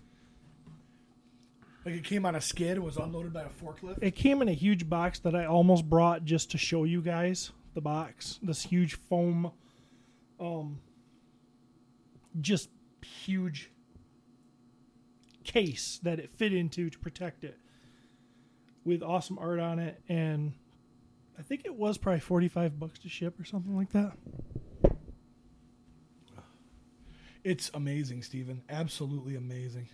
Like it came on a skid, it was unloaded by a forklift? It came in a huge box that I almost brought just to show you guys the box. This huge foam, um, just huge case that it fit into to protect it, with awesome art on it, and I think it was probably forty-five bucks to ship or something like that. It's amazing, Steven. Absolutely amazing.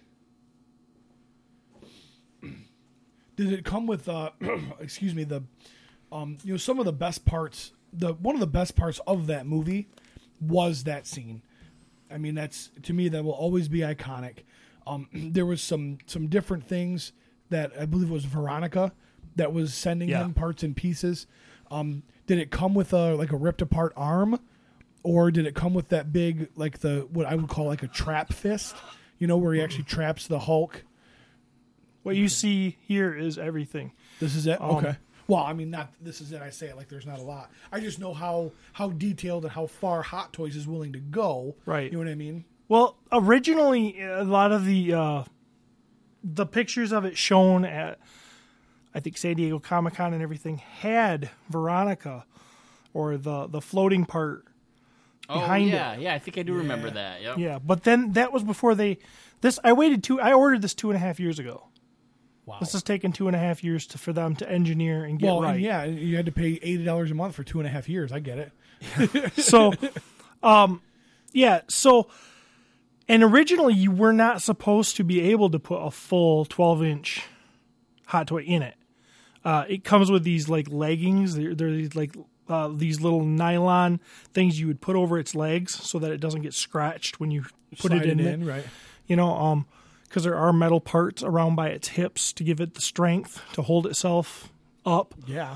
Did it come with uh excuse me, the um you know, some of the best parts, the one of the best parts of that movie was that scene. I mean, that's, to me, that will always be iconic. Um there was some some different things that I believe it was Veronica that was sending Yeah. him parts and pieces. Um did it come with a like a ripped apart arm, or did it come with that big, like the what I would call like a trap fist, you know, where he actually traps the Hulk? What you see here is everything. This is it? Um, Okay. Well, I mean, not this is it. I say it like there's not a lot. I just know how how detailed and how far Hot Toys is willing to go. Right. You know what I mean? Well, originally, a lot of the uh, the pictures of it shown at, I think, San Diego Comic-Con and everything had Veronica, or the, the floating part behind oh, yeah, it. yeah. I think I do remember that. Yep. Yeah, but then that was before they. This I waited two. I ordered this two and a half years ago. Wow. This has taken two and a half years to, for them to engineer and get Well, right. and yeah, you had to pay eighty dollars a month for two and a half years. I get it. So, um, yeah. So, and originally you were not supposed to be able to put a full twelve inch Hot Toy in it. Uh, it comes with these like leggings. They're, they're these, like uh, these little nylon things you would put over its legs so that it doesn't get scratched when you put Slide it in, in, it. right? You know, um, because there are metal parts around by its hips to give it the strength to hold itself up. Yeah.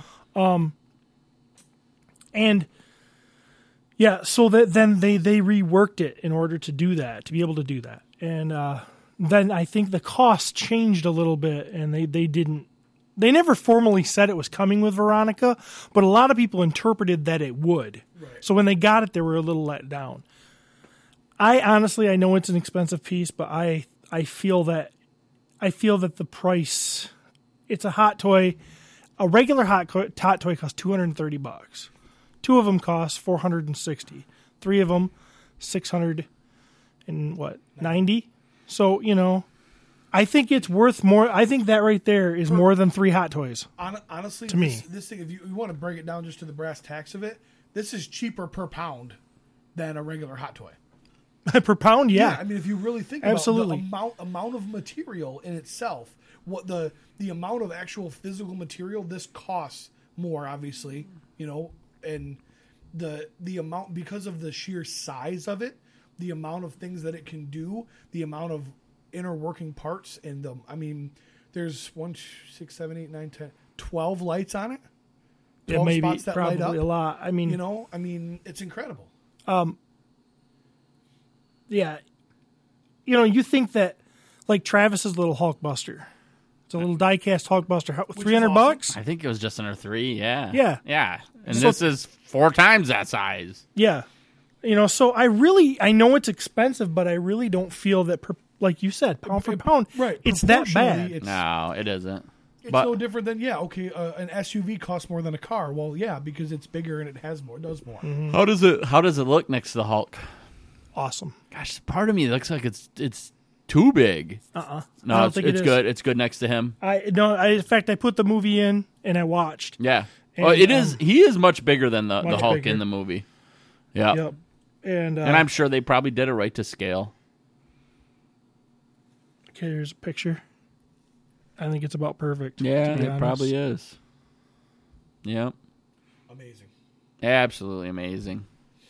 And yeah, so that then they, they reworked it in order to do that, to be able to do that. And uh, then I think the cost changed a little bit, and they, they didn't, they never formally said it was coming with Veronica, but a lot of people interpreted that it would. Right. So when they got it, they were a little let down. I honestly, I know it's an expensive piece, but I, I feel that, I feel that the price, it's a Hot Toy. A regular hot, co- hot toy costs two hundred thirty bucks. Two of them cost four hundred sixty. Three of them, six hundred and what, ninety? So, you know, I think it's worth more. I think that right there is more than three Hot Toys. Hon- honestly, To this, me. this thing, if you, you want to break it down just to the brass tacks of it, this is cheaper per pound than a regular Hot Toy. Per pound, yeah. I mean, if you really think Absolutely. about the amount amount of material in itself, what the the amount of actual physical material, this costs more, obviously, you know, and the the amount, because of the sheer size of it, the amount of things that it can do, the amount of inner working parts, and the I mean, there's one, six, seven, eight, nine, ten, twelve lights on it. Yeah, twelve maybe spots that light probably up. a lot. I mean, You know, I mean, it's incredible. yeah. You know, you think that, like Travis's little Hulkbuster. It's a little die-cast Hulkbuster. How- three hundred awesome. bucks? I think it was just under three. Yeah. Yeah. Yeah. And So- this is four times that size. Yeah. You know, so I really, I know it's expensive, but I really don't feel that, per, like you said, pound for pound, Right. it's that Proportionally, bad. It's, No, it isn't. it's but no different than, yeah, okay, uh, an S U V costs more than a car. Well, yeah, because it's bigger and it has more, does more. Mm-hmm. how does it? How does it look next to the Hulk? Awesome. Gosh, part of me looks like it's it's too big. Uh-uh. No, I don't it's, think it it's is. good. It's good next to him. I no. I, in fact, I put the movie in and I watched. Yeah. And, well, it is. um, He is much bigger than the, the much Hulk bigger. in the movie. Yeah. Yep. And uh, And I'm sure they probably did it right to scale. okay. Here's a picture. I think it's about perfect. Yeah, to be it honest. probably is. Yep. Amazing. Absolutely amazing.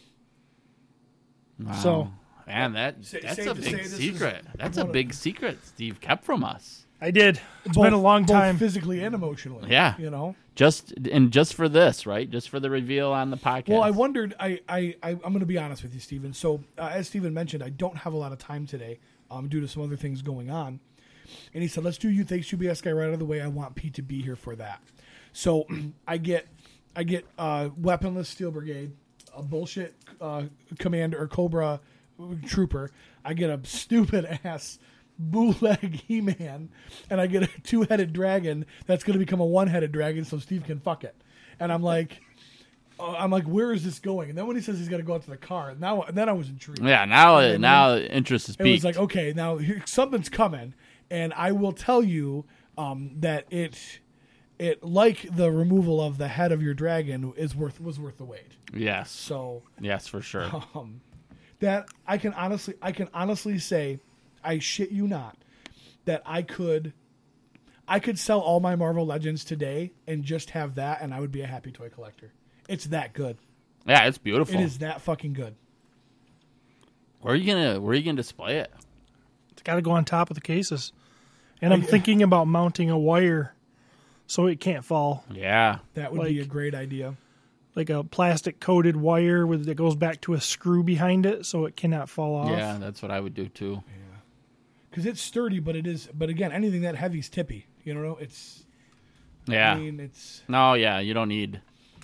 Wow. So- man, that Sa- that's safe a to say big this is secret. That's a one of- big secret Steve kept from us. I did. It's Both- been a long both time. physically and emotionally. Yeah. You know? Just and just for this, right? Just for the reveal on the podcast. Well, I wondered. I, I, I I'm going to be honest with you, Stephen. So, uh, as Stephen mentioned, I don't have a lot of time today, um, due to some other things going on. And he said, "Let's do you thanks U B S guy right out of the way. I want Pete to be here for that." So, I get, I get uh, weaponless Steel Brigade, a bullshit uh, commander or Cobra trooper. I get a stupid ass bootleg He-Man, and I get a two-headed dragon that's going to become a one-headed dragon, so Steve can fuck it. And I'm like. Uh, I'm like, where is this going? And then when he says he's got to go out to the car, now then I was intrigued. Yeah, now And then now interest is It peaked. was like, okay, now here, something's coming, and I will tell you um, that it, it like the removal of the head of your dragon is worth was worth the wait. yes, So yes, for sure. um, that I can honestly, I can honestly say, I shit you not, that I could, I could sell all my Marvel Legends today and just have that, and I would be a happy toy collector. It's that good. Yeah, it's beautiful. It is that fucking good. Where are you gonna Where are you gonna display it? It's got to go on top of the cases. And I'm thinking about mounting a wire so it can't fall. Yeah, That would be a Like- great idea. Like a plastic coated wire with that goes back to a screw behind it so it cannot fall off. yeah, that's what I would do too. Because it's sturdy, but it is. But again, anything that heavy is tippy. You know, it's. Yeah. I mean, it's. No, yeah, you don't need.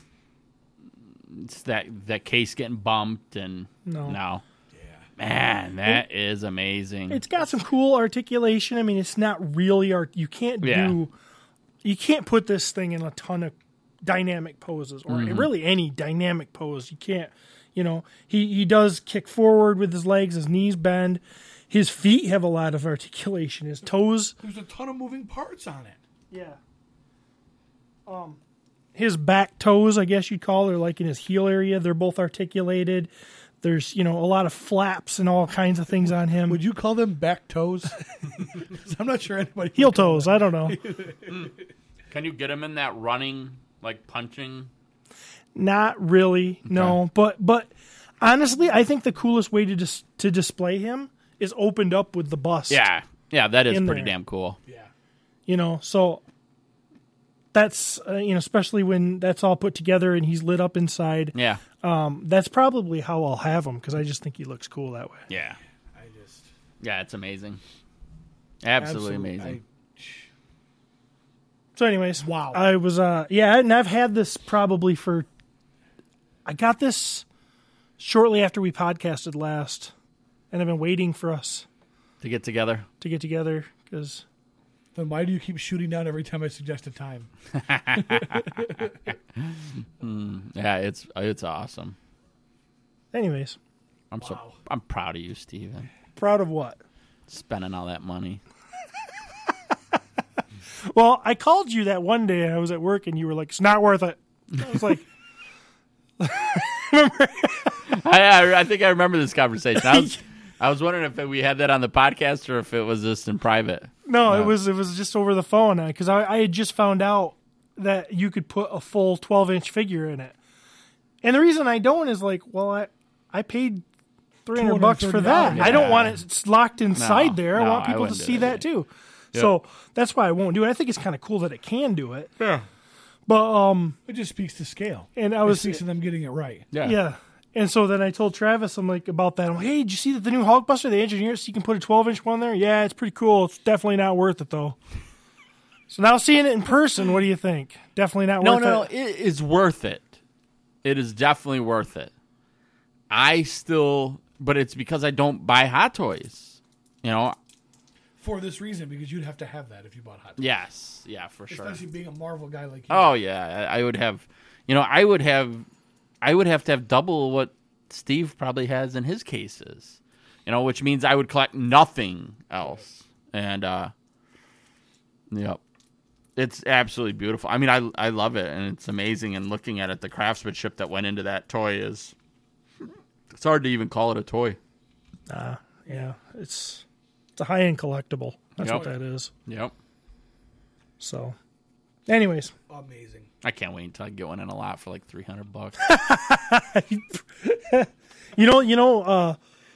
It's that that case getting bumped and No. no. Man, that is amazing. It's got some cool articulation. I mean, it's not really art. You can't Yeah. do. You can't put this thing in a ton of dynamic poses, or Mm-hmm. really any dynamic pose. You can't. You know, he he does kick forward with his legs, his knees bend, his feet have a lot of articulation. His toes. There's a ton of moving parts on it. Yeah. Um, his back toes, I guess you'd call, are like in his heel area. They're both articulated. There's, you know, a lot of flaps and all kinds of things on him. Would you call them back toes? I'm not sure anybody. Heel toes, I don't know. Can you get him in that running, like punching? Not really, no. But but honestly, I think the coolest way to dis- to display him is opened up with the bust. Yeah, yeah, that is In pretty there. damn cool. Yeah. You know, so that's, uh, you know, especially when that's all put together and he's lit up inside. Yeah, Um, that's probably how I'll have him because I just think he looks cool that way. yeah, I just. yeah. It's amazing. Absolutely, amazing. So, anyways, Wow. I was, uh, yeah, and I've had this probably for, I got this shortly after we podcasted last, and I've been waiting for us To get together. to get together because, Then why do you keep shooting down every time I suggest a time? Yeah, it's it's awesome. anyways, I'm so I'm proud of you, Steven. proud of what? Spending all that money. Well, I called you that one day and I was at work and you were like, it's not worth it. I was like, I, I I think I remember this conversation. I was I was wondering if we had that on the podcast or if it was just in private. no, it was it was just over the phone because I, I had just found out that you could put a full twelve inch figure in it, and the reason I don't is like, well, I I paid three hundred bucks for that. Yeah. I don't want it it's locked inside No, there. I no, want I people to wouldn't do see that that either. too. So that's why I won't do it. I think it's kind of cool that it can do it. Yeah. But um, It just speaks to scale. and I It was speaks to them getting it right. yeah. And so then I told Travis, I'm like, about that. I'm like, hey, did you see that the new Hulkbuster, they engineered so you can put a twelve inch one there? Yeah, it's pretty cool. It's definitely not worth it, though. So now seeing it in person, what do you think? Definitely not No, worth no, no. it? It is worth it. It is definitely worth it. I still, but it's because I don't buy Hot Toys. You know. For this reason, because you'd have to have that if you bought Hot Toys. Yes. Yeah, for sure. Especially being a Marvel guy like you. Oh yeah, I I would have. You know, I would have. I would have to have double what Steve probably has in his cases. You know, which means I would collect nothing else. And uh, yep. It's absolutely beautiful. I mean, I I love it, and it's amazing. And looking at it, the craftsmanship that went into that toy is, it's hard to even call it a toy. Uh, yeah, it's it's a high-end collectible. That's Yep. what that is. Yep. So, anyways. Amazing. I can't wait until I get one in a lot for like three hundred bucks. you know, you know, uh,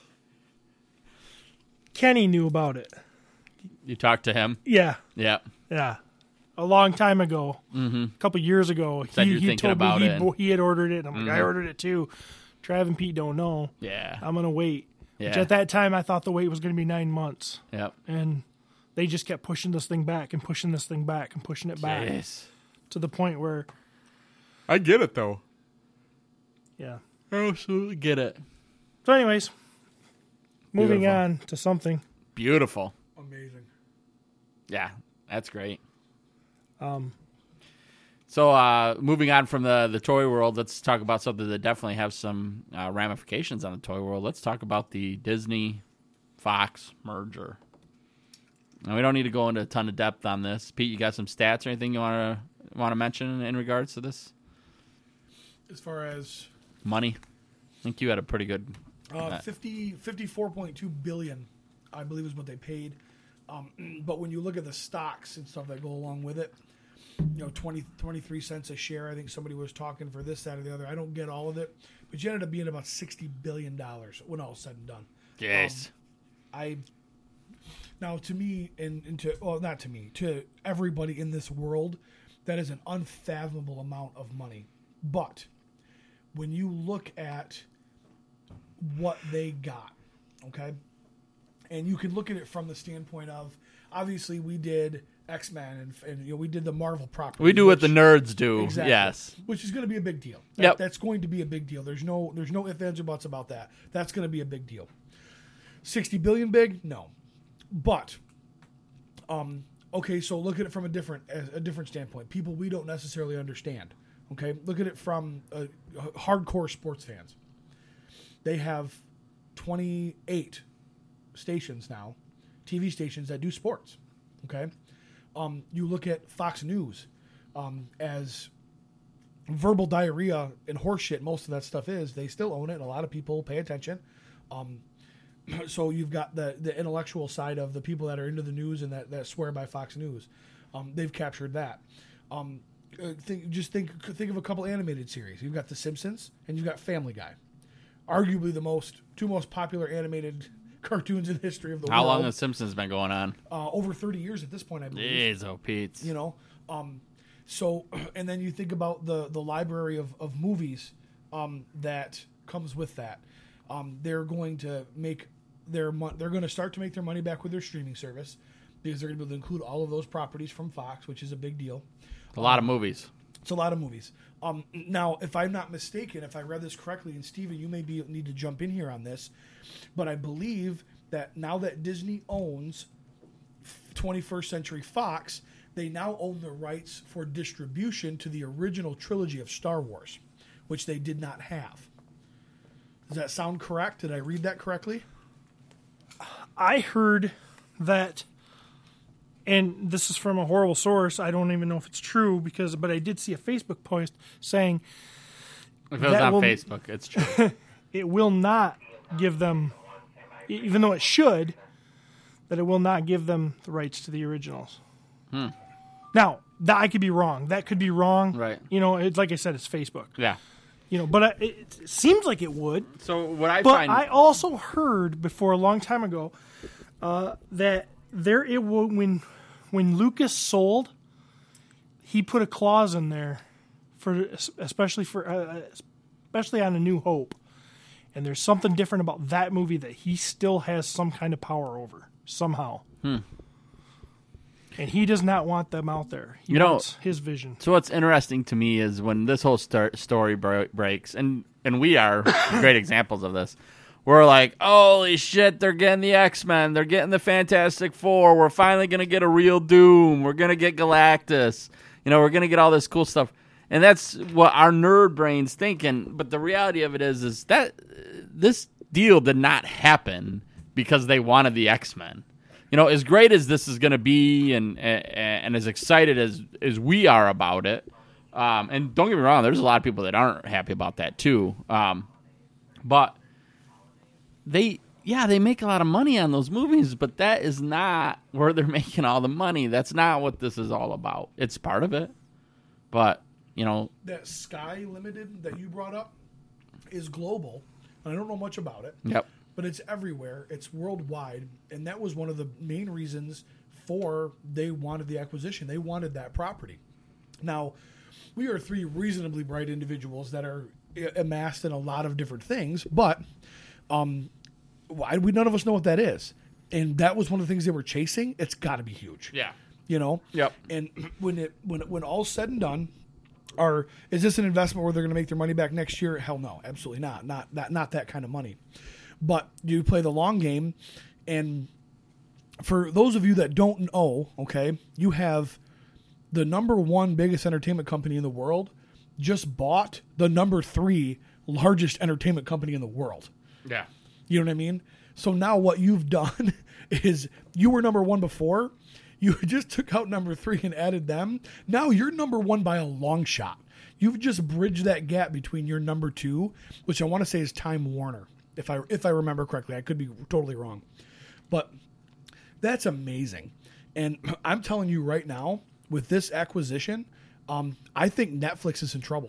Kenny knew about it. You talked to him? Yeah. Yeah. Yeah. A long time ago, mm-hmm. a couple years ago, Said he, you're he thinking told about me it. he, he had ordered it. And I'm like, Mhm. I ordered it too. Trav and Pete don't know. Yeah. I'm going to wait. Yeah. Which at that time, I thought the wait was going to be nine months. Yep. And they just kept pushing this thing back and pushing this thing back and pushing it back. Jeez. To the point where, I get it, though. yeah. I absolutely get it. So anyways, moving Beautiful. on to something. Beautiful. Amazing. Yeah, that's great. Um, So, uh, moving on from the, the toy world, let's talk about something that definitely has some uh, ramifications on the toy world. Let's talk about the Disney-Fox merger. Now, we don't need to go into a ton of depth on this. Pete, you got some stats or anything you want to want to mention in regards to this? As far as Money? I think you had a pretty good... uh, fifty, fifty-four point two billion, I believe is what they paid. Um, but when you look at the stocks and stuff that go along with it, you know, twenty, twenty-three cents a share. I think somebody was talking for this, that, or the other. I don't get all of it, but you ended up being about sixty billion dollars when all is said and done. Yes. Um, I now to me and, and to well, not to me, to everybody in this world, that is an unfathomable amount of money. But when you look at what they got, okay, and you can look at it from the standpoint of, obviously we did X-Men and, and you know we did the Marvel property. We do what the which- nerds do. Exactly. Yes. Which is going to be a big deal. That, Yep. That's going to be a big deal. There's no there's no ifs, ands, or buts about that. That's going to be a big deal. sixty billion big? No. But um okay, so look at it from a different a different standpoint. People we don't necessarily understand. Okay? Look at it from uh, hardcore sports fans. They have twenty-eight stations now, T V stations that do sports. Okay? Um, you look at Fox News um, as verbal diarrhea and horseshit. Most of that stuff is they still own it, and a lot of people pay attention. Um, so you've got the the intellectual side of the people that are into the news and that, that swear by Fox News. Um, they've captured that. Um, uh, think, just think think of a couple animated series. You've got The Simpsons and you've got Family Guy, arguably the most two most popular animated cartoons in the history of the How world. long has Simpsons been going on? Uh, over thirty years at this point, I believe. Jeez, oh, Pete. You know, um, so and then you think about the the library of of movies um, that comes with that. Um, they're going to make their mon- they're going to start to make their money back with their streaming service because they're going to be able to include all of those properties from Fox, which is a big deal. A lot of movies. It's a lot of movies. Um, now, if I'm not mistaken, if I read this correctly, and Steven, you may be need to jump in here on this, but I believe that now that Disney owns twenty-first Century Fox, they now own the rights for distribution to the original trilogy of Star Wars, which they did not have. Does that sound correct? Did I read that correctly? I heard that, and this is from a horrible source. I don't even know if it's true because, but I did see a Facebook post saying If it was that on will- Facebook, it's true. it will not give them, e- even though it should, that it will not give them the rights to the originals. Hmm. Now, that I could be wrong. That could be wrong. Right. You know, it's like I said, it's Facebook. Yeah. You know, but I, it, it seems like it would. So what I But find, I also heard before a long time ago uh, that there it will, when when Lucas sold, he put a clause in there for especially for uh, especially on A New Hope, and there's something different about that movie that he still has some kind of power over somehow. Hmm. And he does not want them out there. He You know- wants his vision. So what's interesting to me is when this whole start story bro- breaks, and and we are great examples of this. We're like, holy shit, they're getting the X-Men. They're getting the Fantastic Four. We're finally going to get a real Doom. We're going to get Galactus. You know, we're going to get all this cool stuff. And that's what our nerd brain's thinking. But the reality of it is, is that this deal did not happen because they wanted the X-Men. You know, as great as this is going to be and, and and as excited as, as we are about it, um, and don't get me wrong, there's a lot of people that aren't happy about that too. Um, but they, yeah, they make a lot of money on those movies, but that is not where they're making all the money. That's not what this is all about. It's part of it, but you know, That Sky Limited that you brought up is global, and I don't know much about it. yep, But it's everywhere. It's worldwide, and that was one of the main reasons for they wanted the acquisition. They wanted that property. Now, we are three reasonably bright individuals that are amassed in a lot of different things, but um, why we none of us know what that is. And that was one of the things they were chasing. It's got to be huge. yeah, You know. Yep. And when it when when all's said and done, are is this an investment where they're going to make their money back next year? Hell no, absolutely not. Not not not that kind of money. But you play the long game, and for those of you that don't know, okay, you have the number one biggest entertainment company in the world just bought the number three largest entertainment company in the world. yeah. You know what I mean? So now what you've done is you were number one before. You just took out number three and added them. Now you're number one by a long shot. You've just bridged that gap between your number two, which I want to say is Time Warner. If I if I remember correctly, I could be totally wrong, but that's amazing. And I'm telling you right now, with this acquisition, um, I think Netflix is in trouble.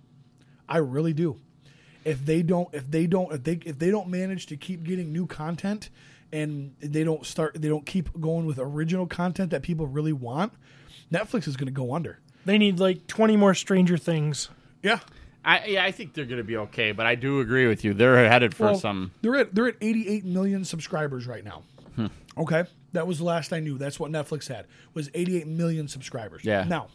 I really do. If they don't, if they don't, if they if they don't manage to keep getting new content, and they don't start, they don't keep going with original content that people really want, Netflix is going to go under. They need like twenty more Stranger Things. Yeah. I yeah, I think they're going to be okay, but I do agree with you. They're headed for Well, some. They're at they're at eighty-eight million subscribers right now. Hmm. Okay, that was the last I knew. That's what Netflix had, was eighty-eight million subscribers. Yeah. Now,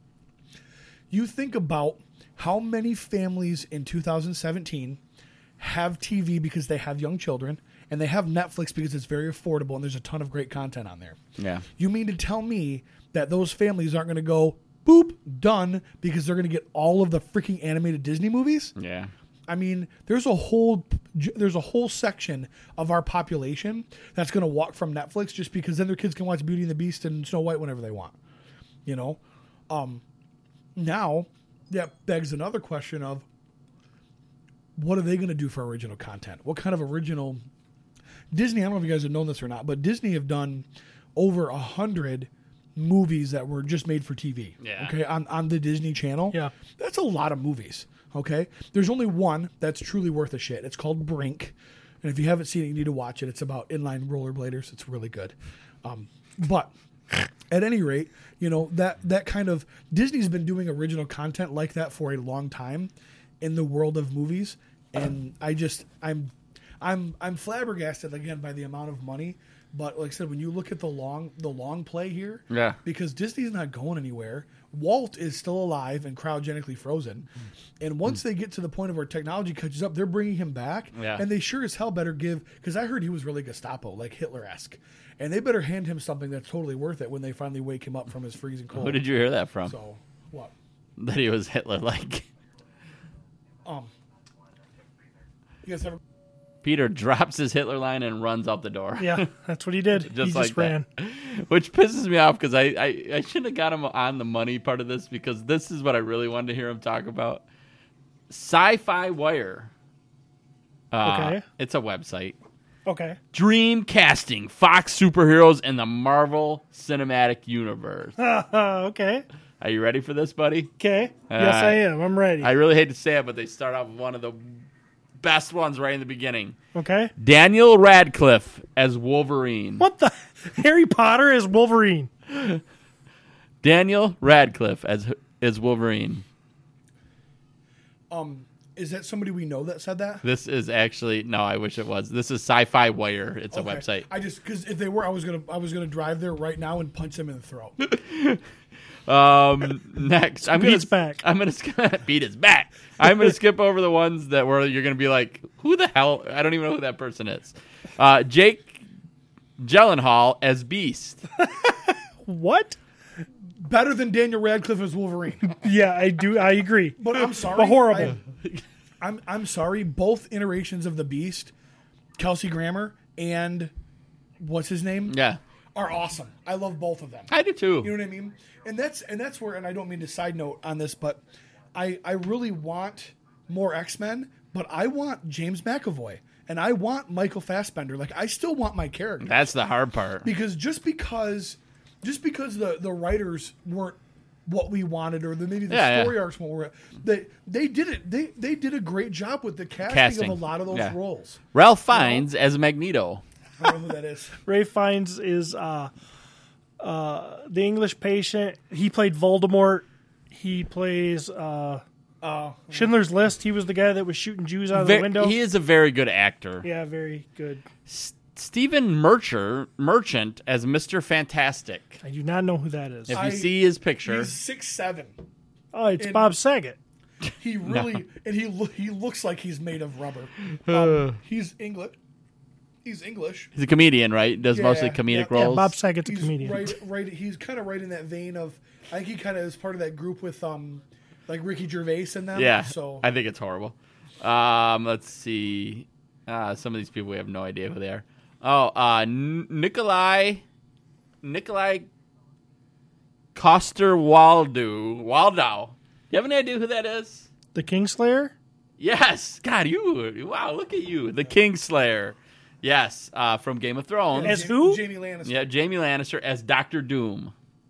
you think about how many families in two thousand seventeen have T V because they have young children, and they have Netflix because it's very affordable and there's a ton of great content on there. Yeah. You mean to tell me that those families aren't going to go boop done because they're going to get all of the freaking animated Disney movies? Yeah. I mean, there's a whole there's a whole section of our population that's going to walk from Netflix just because then their kids can watch Beauty and the Beast and Snow White whenever they want. You know, um, now that begs another question of what are they going to do for original content? What kind of original Disney? I don't know if you guys have known this or not, but Disney have done over a hundred movies that were just made for T V. Yeah. Okay, on on the Disney Channel. Yeah. That's a lot of movies. Okay, there's only one that's truly worth a shit. It's called Brink, and if you haven't seen it, you need to watch it. It's about inline rollerbladers. It's really good. Um, but at any rate, you know that that kind of Disney's been doing original content like that for a long time in the world of movies, and I just I'm I'm I'm flabbergasted again by the amount of money. But like I said, when you look at the long the long play here, Yeah. because Disney's not going anywhere. Walt is still alive and cryogenically frozen. And once they get to the point of where technology catches up, they're bringing him back. Yeah. And they sure as hell better give, because I heard he was really Gestapo, like Hitler-esque. And they better hand him something that's totally worth it when they finally wake him up from his freezing cold. Who did you hear that from? So, what? That he was Hitler-like. Um, you guys ever... Peter drops his Hitler line and runs out the door. Yeah, that's what he did. Just he like just ran. that. Which pisses me off because I, I, I shouldn't have got him on the money part of this because this is what I really wanted to hear him talk about. Sci-Fi Wire. Uh, Okay. It's a website. Okay. Dream casting Fox superheroes in the Marvel Cinematic Universe. okay. Are you ready for this, buddy? Okay. Uh, yes, I am. I'm ready. I really hate to say it, but they start off with one of the best ones right in the beginning. okay. Daniel Radcliffe as Wolverine. What the? Harry Potter is Wolverine. Daniel Radcliffe as as Wolverine. Um, Is that somebody we know that said that? This is actually no. I wish it was. This is Sci-Fi Wire. It's Okay. a website. I just because if they were, I was gonna I was gonna drive there right now and punch them in the throat. Um, next, I'm gonna Beat's back. I'm gonna sk- beat his back. I'm gonna skip over the ones that were you're gonna be like, who the hell? I don't even know who that person is. Uh, Jake Gyllenhaal as Beast. What? Better than Daniel Radcliffe as Wolverine. Yeah, I do. I agree. But I'm sorry. But horrible. I, I'm I'm sorry. Both iterations of the Beast, Kelsey Grammer and what's his name, Yeah, are awesome. I love both of them. I do too. You know what I mean? And that's and that's where, and I don't mean to side note on this, but I I really want more X-Men, but I want James McAvoy and I want Michael Fassbender. Like I still want my character. That's the hard part. Because just because just because the, the writers weren't what we wanted, or the, maybe the Yeah, story yeah. arcs weren't, they they did it. They they did a great job with the casting, Casting. of a lot of those Yeah. roles. Ralph Fiennes as Magneto. I don't know who that is. Ray Fiennes is uh, uh, the English patient. He played Voldemort. He plays uh, Uh, Schindler's List. He was the guy that was shooting Jews out of Ve- the window. He is a very good actor. Yeah, very good. S- Stephen Mercher, Merchant as Mister Fantastic. I do not know who that is. If I- you see his picture, he's six seven. Oh, it's and- Bob Saget. He really and he lo- he looks like he's made of rubber. Um, he's English. He's English. he's a comedian, right? Does Yeah, mostly yeah, comedic yeah. Yeah, roles. Bob Saget's a He's comedian. right, right. He's kind of right in that vein of. I think he kind of is part of that group with um, like Ricky Gervais and them. Yeah, So I think it's horrible. Um, let's see. Uh, some of these people we have no idea who they are. Oh, uh, N- Nikolai, Nikolai Coster Waldau. Waldau. You have any idea who that is? The Kingslayer? Yes. God, you. Wow, look at you. The Kingslayer. Yes, uh, from Game of Thrones. As Ja- who? Jamie Lannister. Yeah, Jamie Lannister as Doctor Doom.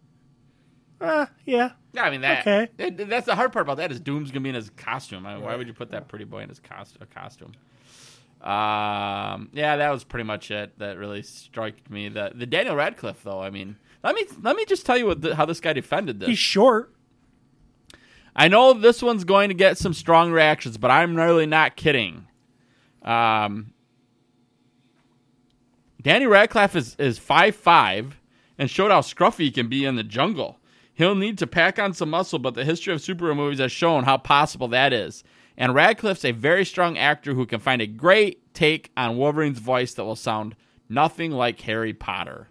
Uh, yeah. Yeah, I mean that. Okay. it- that's the hard part about that is Doom's gonna be in his costume. I mean, why would you put that pretty boy in his cost- a costume? Um, yeah, that was pretty much it. That really struck me. The the Daniel Radcliffe though. I mean, let me let me just tell you what the, how this guy defended this. He's short. I know this one's going to get some strong reactions, but I'm really not kidding. Um, Danny Radcliffe is is five five and showed how scruffy he can be in the jungle. He'll need to pack on some muscle, but the history of superhero movies has shown how possible that is. And Radcliffe's a very strong actor who can find a great take on Wolverine's voice that will sound nothing like Harry Potter.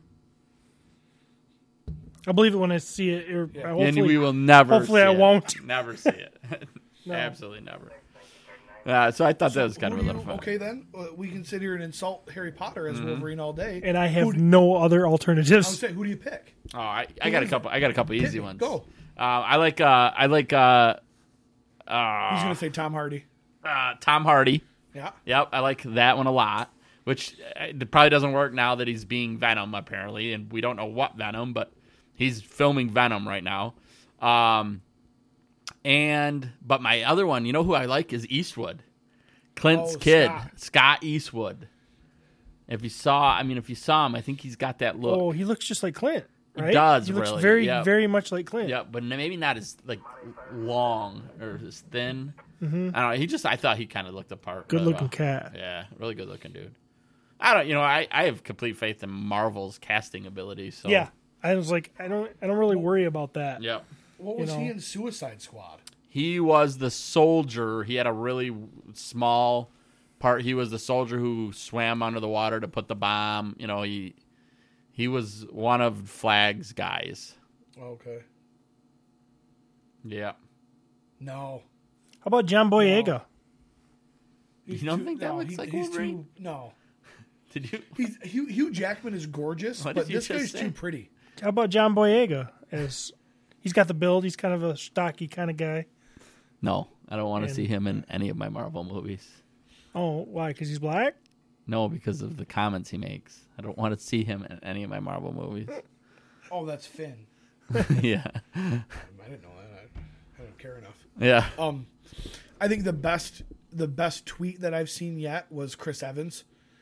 I believe it when I see it. Or, uh, hopefully, and we will never hopefully see I it. won't. Never see it. Absolutely never. Uh, so I thought that was kind Who of a do little you- fun. Okay, then uh, we can sit here and insult Harry Potter Mm-hmm. as Wolverine all day. And I have Who do- no other I was alternatives. saying, who do you pick? Oh, I, I got a couple. I got a couple easy me. ones. Go. Uh, I like. Uh, I like. Uh, He's uh, gonna say Tom Hardy. uh, Tom Hardy. Yeah. Yep, I like that one a lot. Which uh, it probably doesn't work now that he's being Venom apparently, and we don't know what Venom, but he's filming Venom right now. Um, and but my other one, you know who I like is Eastwood, Clint's Oh, kid, Scott. Scott Eastwood. If you saw, I mean, if you saw him, I think he's got that look. Oh, he looks just like Clint. Right? does, He looks really, very, yeah. very much like Clint. Yeah, but maybe not as like long or as thin. Mm-hmm. I don't know. He just, I thought he kind of looked the part. Good really looking well. cat. Yeah, really good looking dude. I don't, you know, I, I have complete faith in Marvel's casting ability. So Yeah. I was like, I don't, I don't really worry about that. Yep. What You was he know. in Suicide Squad? He was the soldier. He had a really small part. He was the soldier who swam under the water to put the bomb. You know, he he was one of Flag's guys. Okay. Yeah. No. How about John Boyega? He's You don't too- think that no, looks he- like he's Wolverine? Too, no. Did you? He's Hugh, Hugh Jackman is gorgeous, What but did you this just guy's say? too pretty. How about John Boyega? As he's got the build. He's kind of a stocky kind of guy. No, I don't want to And- see him in any of my Marvel movies. Oh, why? Because he's black? No, because of the comments he makes. I don't want to see him in any of my Marvel movies. Oh, that's Finn. yeah. I didn't know that. I, I don't care enough. Yeah. Um, I think the best the best tweet that I've seen yet was Chris Evans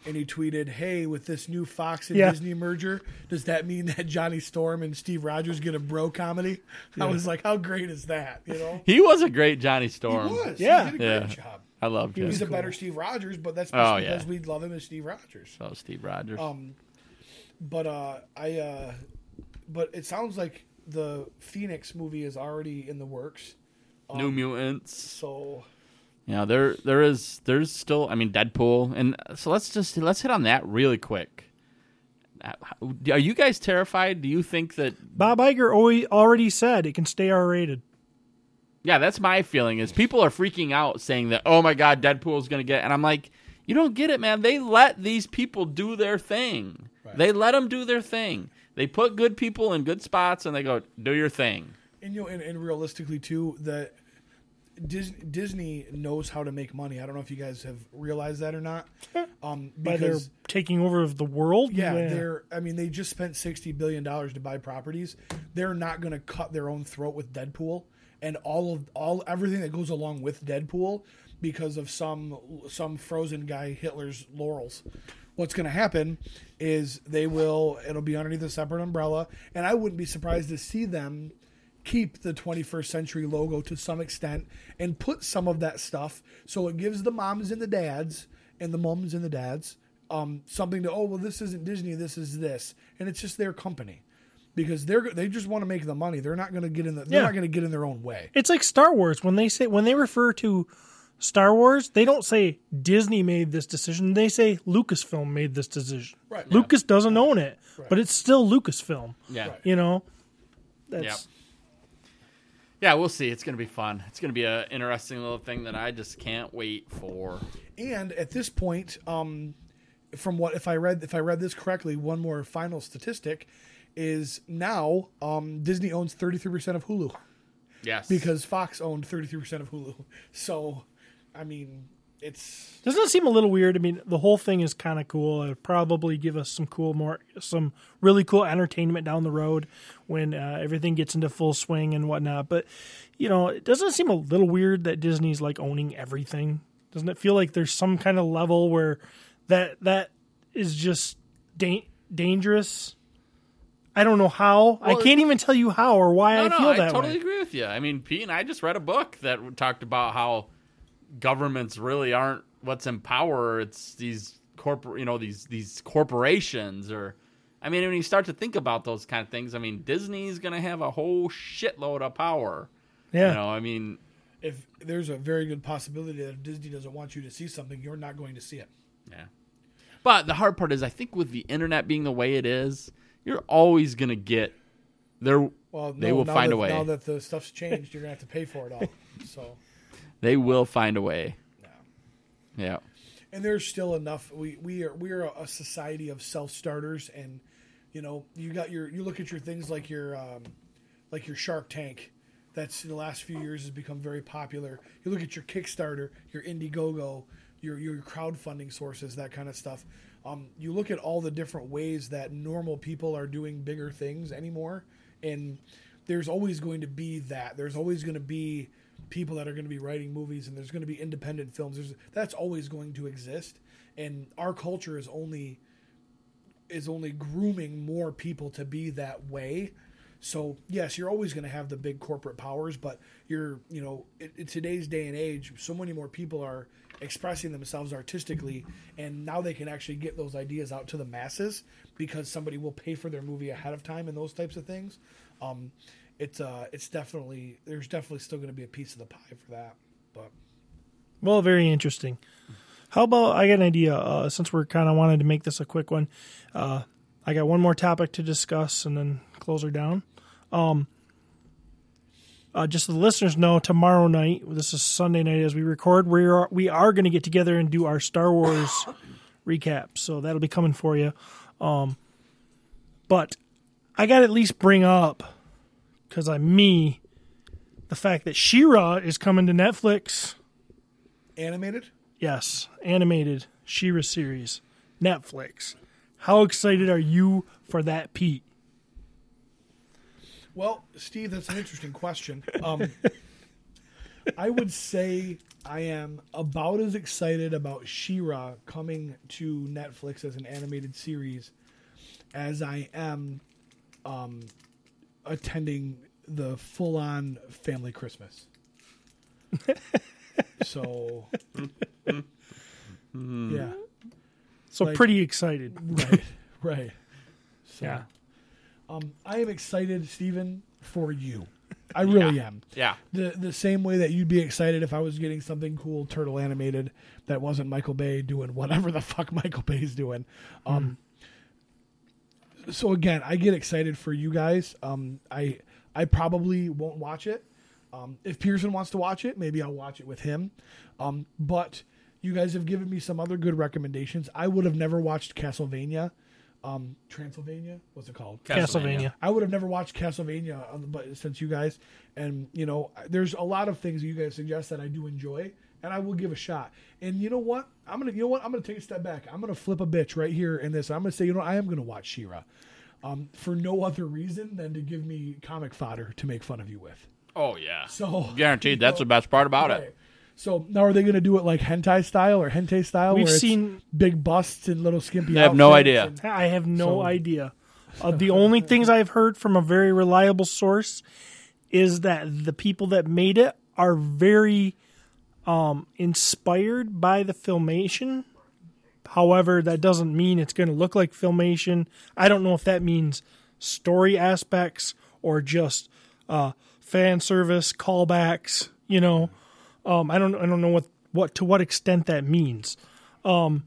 and he tweeted, "Hey, with this new Fox and Yeah. Disney merger, does that mean that Johnny Storm and Steve Rogers get a bro comedy?" I was like, "How great is that?" You know, He was a great Johnny he Storm. was. Yeah. he did a Yeah. great job. I love him. He's a better Steve Rogers, but that's Oh, just yeah. because we love him as Steve Rogers. So Steve Rogers. Um, but uh, I, uh, but it sounds like the Phoenix movie is already in the works. Um, New Mutants. So Yeah, there there is there's still I mean Deadpool, and so let's just let's hit on that really quick. Are you guys terrified? Do you think that Bob Iger alwa- already said it can stay R rated. Yeah, that's my feeling is people are freaking out saying that, oh my God, Deadpool's going to get, and I'm like, you don't get it, man. They let these people do their thing. Right. They let them do their thing. They put good people in good spots and they go, do your thing. And, you know, and, and realistically too, the Disney, Disney knows how to make money. I don't know if you guys have realized that or not. Um, By their because taking over of the world? yeah, they're, I mean, they just spent sixty billion dollars to buy properties. They're not going to cut their own throat with Deadpool. And all of all everything that goes along with Deadpool because of some some frozen guy Hitler's laurels. What's going to happen is they will it'll be underneath a separate umbrella, and I wouldn't be surprised to see them keep the twenty-first century logo to some extent and put some of that stuff so it gives the moms and the dads and the mums and the dads um, something to, oh well, this isn't Disney, this is this, and it's just their company. Because they're they just want to make the money. They're not going to get in the, they're Yeah. not going to get in their own way. It's like Star Wars. When they say when they refer to Star Wars, they don't say Disney made this decision. They say Lucasfilm made this decision. Right. Lucas doesn't own it, Right. but it's still Lucasfilm. Yeah. Right. You know? That's Yeah. Yeah, we'll see. It's going to be fun. It's going to be an interesting little thing that I just can't wait for. And at this point, um, from what if I read if I read this correctly, one more final statistic is now um, Disney owns thirty-three percent of Hulu Yes. because Fox owned thirty-three percent of Hulu. So, I mean, it's Doesn't it seem a little weird? I mean, the whole thing is kind of cool. It'd probably give us some cool, more some really cool entertainment down the road when uh, everything gets into full swing and whatnot. But you know, it doesn't seem a little weird that Disney's like owning everything. Doesn't it feel like there's some kind of level where that that is just da- dangerous? I don't know how. Well, I can't even tell you how or why no, I no, feel I that totally way. agree with you. I mean, Pete and I just read a book that talked about how governments really aren't what's in power. It's these corporate, you know, these these corporations. Or, I mean, when you start to think about those kind of things, I mean, Disney's going to have a whole shitload of power. Yeah. You know, I mean, if there's a very good possibility that if Disney doesn't want you to see something, you're not going to see it. yeah. But the hard part is, I think with the internet being the way it is, you're always going to get there. Well, they no, will now find that, a way. Now that the stuff's changed, you're gonna have to pay for it all. So, They will find a way. yeah. Yeah. And there's still enough. We we are we are a society of self starters, and you know you got your you look at your things like your um, like your Shark Tank. That's in the last few years has become very popular. You look at your Kickstarter, your Indiegogo, your your crowdfunding sources, that kind of stuff. Um, you look at all the different ways that normal people are doing bigger things anymore, and there's always going to be that. There's always going to be people that are going to be writing movies, and there's going to be independent films. There's, that's always going to exist, and our culture is only is only grooming more people to be that way. So yes, you're always going to have the big corporate powers, but you're, you know, in, in today's day and age, so many more people are expressing themselves artistically, and now they can actually get those ideas out to the masses because somebody will pay for their movie ahead of time and those types of things. Um, it's uh, it's definitely there's definitely still going to be a piece of the pie for that. But Well, very interesting. How about, I got an idea, uh, since we're kind of wanting to make this a quick one. Uh, I got one more topic to discuss and then close her down. Um, uh, just so the listeners know, tomorrow night, this is Sunday night as we record, we are, we are going to get together and do our Star Wars recap. So that'll be coming for you. Um, but I got to at least bring up, because I'm me, the fact that She-Ra is coming to Netflix. animated? Yes, animated She-Ra series, Netflix. How excited are you for that, Pete? Well, Steve, that's an interesting question. Um, I would say I am about as excited about She-Ra coming to Netflix as an animated series as I am um, attending the full-on family Christmas. So, yeah. So Like- pretty excited. Right, right. So, Yeah. Um, I am excited, Steven, for you. I really am. Yeah. The the same way that you'd be excited if I was getting something cool turtle animated that wasn't Michael Bay doing whatever the fuck Michael Bay's doing. Um, So again, I get excited for you guys. Um, I I probably won't watch it. Um, if Pearson wants to watch it, maybe I'll watch it with him. Um, but you guys have given me some other good recommendations. I would have never watched Castlevania. Um, Transylvania, what's it called? Castlevania. I would have never watched Castlevania, uh, but since you guys, and you know, there's a lot of things that you guys suggest that I do enjoy, and I will give a shot. And you know what? I'm gonna, you know what? I'm gonna take a step back. I'm gonna flip a bitch right here in this. I'm gonna say, you know, I am gonna watch She-Ra, um, for no other reason than to give me comic fodder to make fun of you with. Oh yeah. So Guaranteed. That's the best part about Right. it. So now are they going to do it like hentai style or hentai style? We've where it's seen- big busts and little skimpy. I have no outfits idea. and- I have no So- idea. Uh, the only things I've heard from a very reliable source is that the people that made it are very um, inspired by the Filmation. However, that doesn't mean it's going to look like Filmation. I don't know if that means story aspects or just uh, fan service callbacks. You know, um, I don't. I don't know what, what to what extent that means. Um,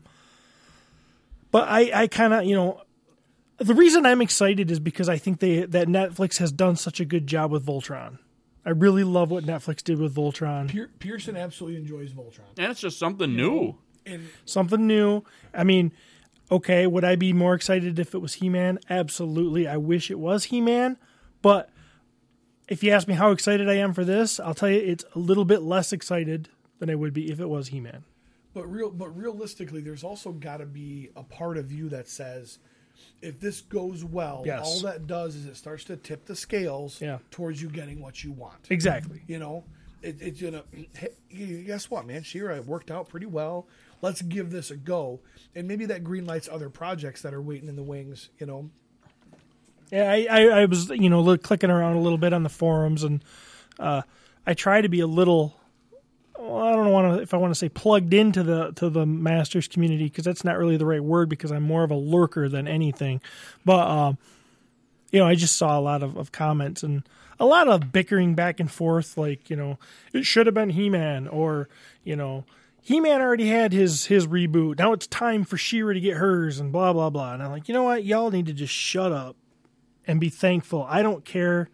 but I, I kind of, you know, the reason I'm excited is because I think they that Netflix has done such a good job with Voltron. I really love what Netflix did with Voltron. Pier- Pearson absolutely enjoys Voltron. And it's just something new. And Something new. I mean, okay, would I be more excited if it was He-Man? Absolutely. I wish it was He-Man. But if you ask me how excited I am for this, I'll tell you it's a little bit less excited than I would be if it was He-Man. but real, but realistically, there's also got to be a part of you that says, if this goes well, Yes. all that does is it starts to tip the scales Yeah. towards you getting what you want. Exactly. You know, it, it's gonna. Hey, guess what, man? She-Ra worked out pretty well. Let's give this a go, and maybe that green lights other projects that are waiting in the wings. You know, Yeah, I, I, I was, you know, li- clicking around a little bit on the forums, and uh, I try to be a little. Well, I don't want to if I want to say plugged into the to the Masters community because that's not really the right word because I'm more of a lurker than anything. But um, you know, I just saw a lot of, of comments and a lot of bickering back and forth, like you know, it should have been He-Man, or you know, He-Man already had his his reboot. Now it's time for She-Ra to get hers, and blah blah blah. And I'm like, you know what, y'all need to just shut up and be thankful. I don't care.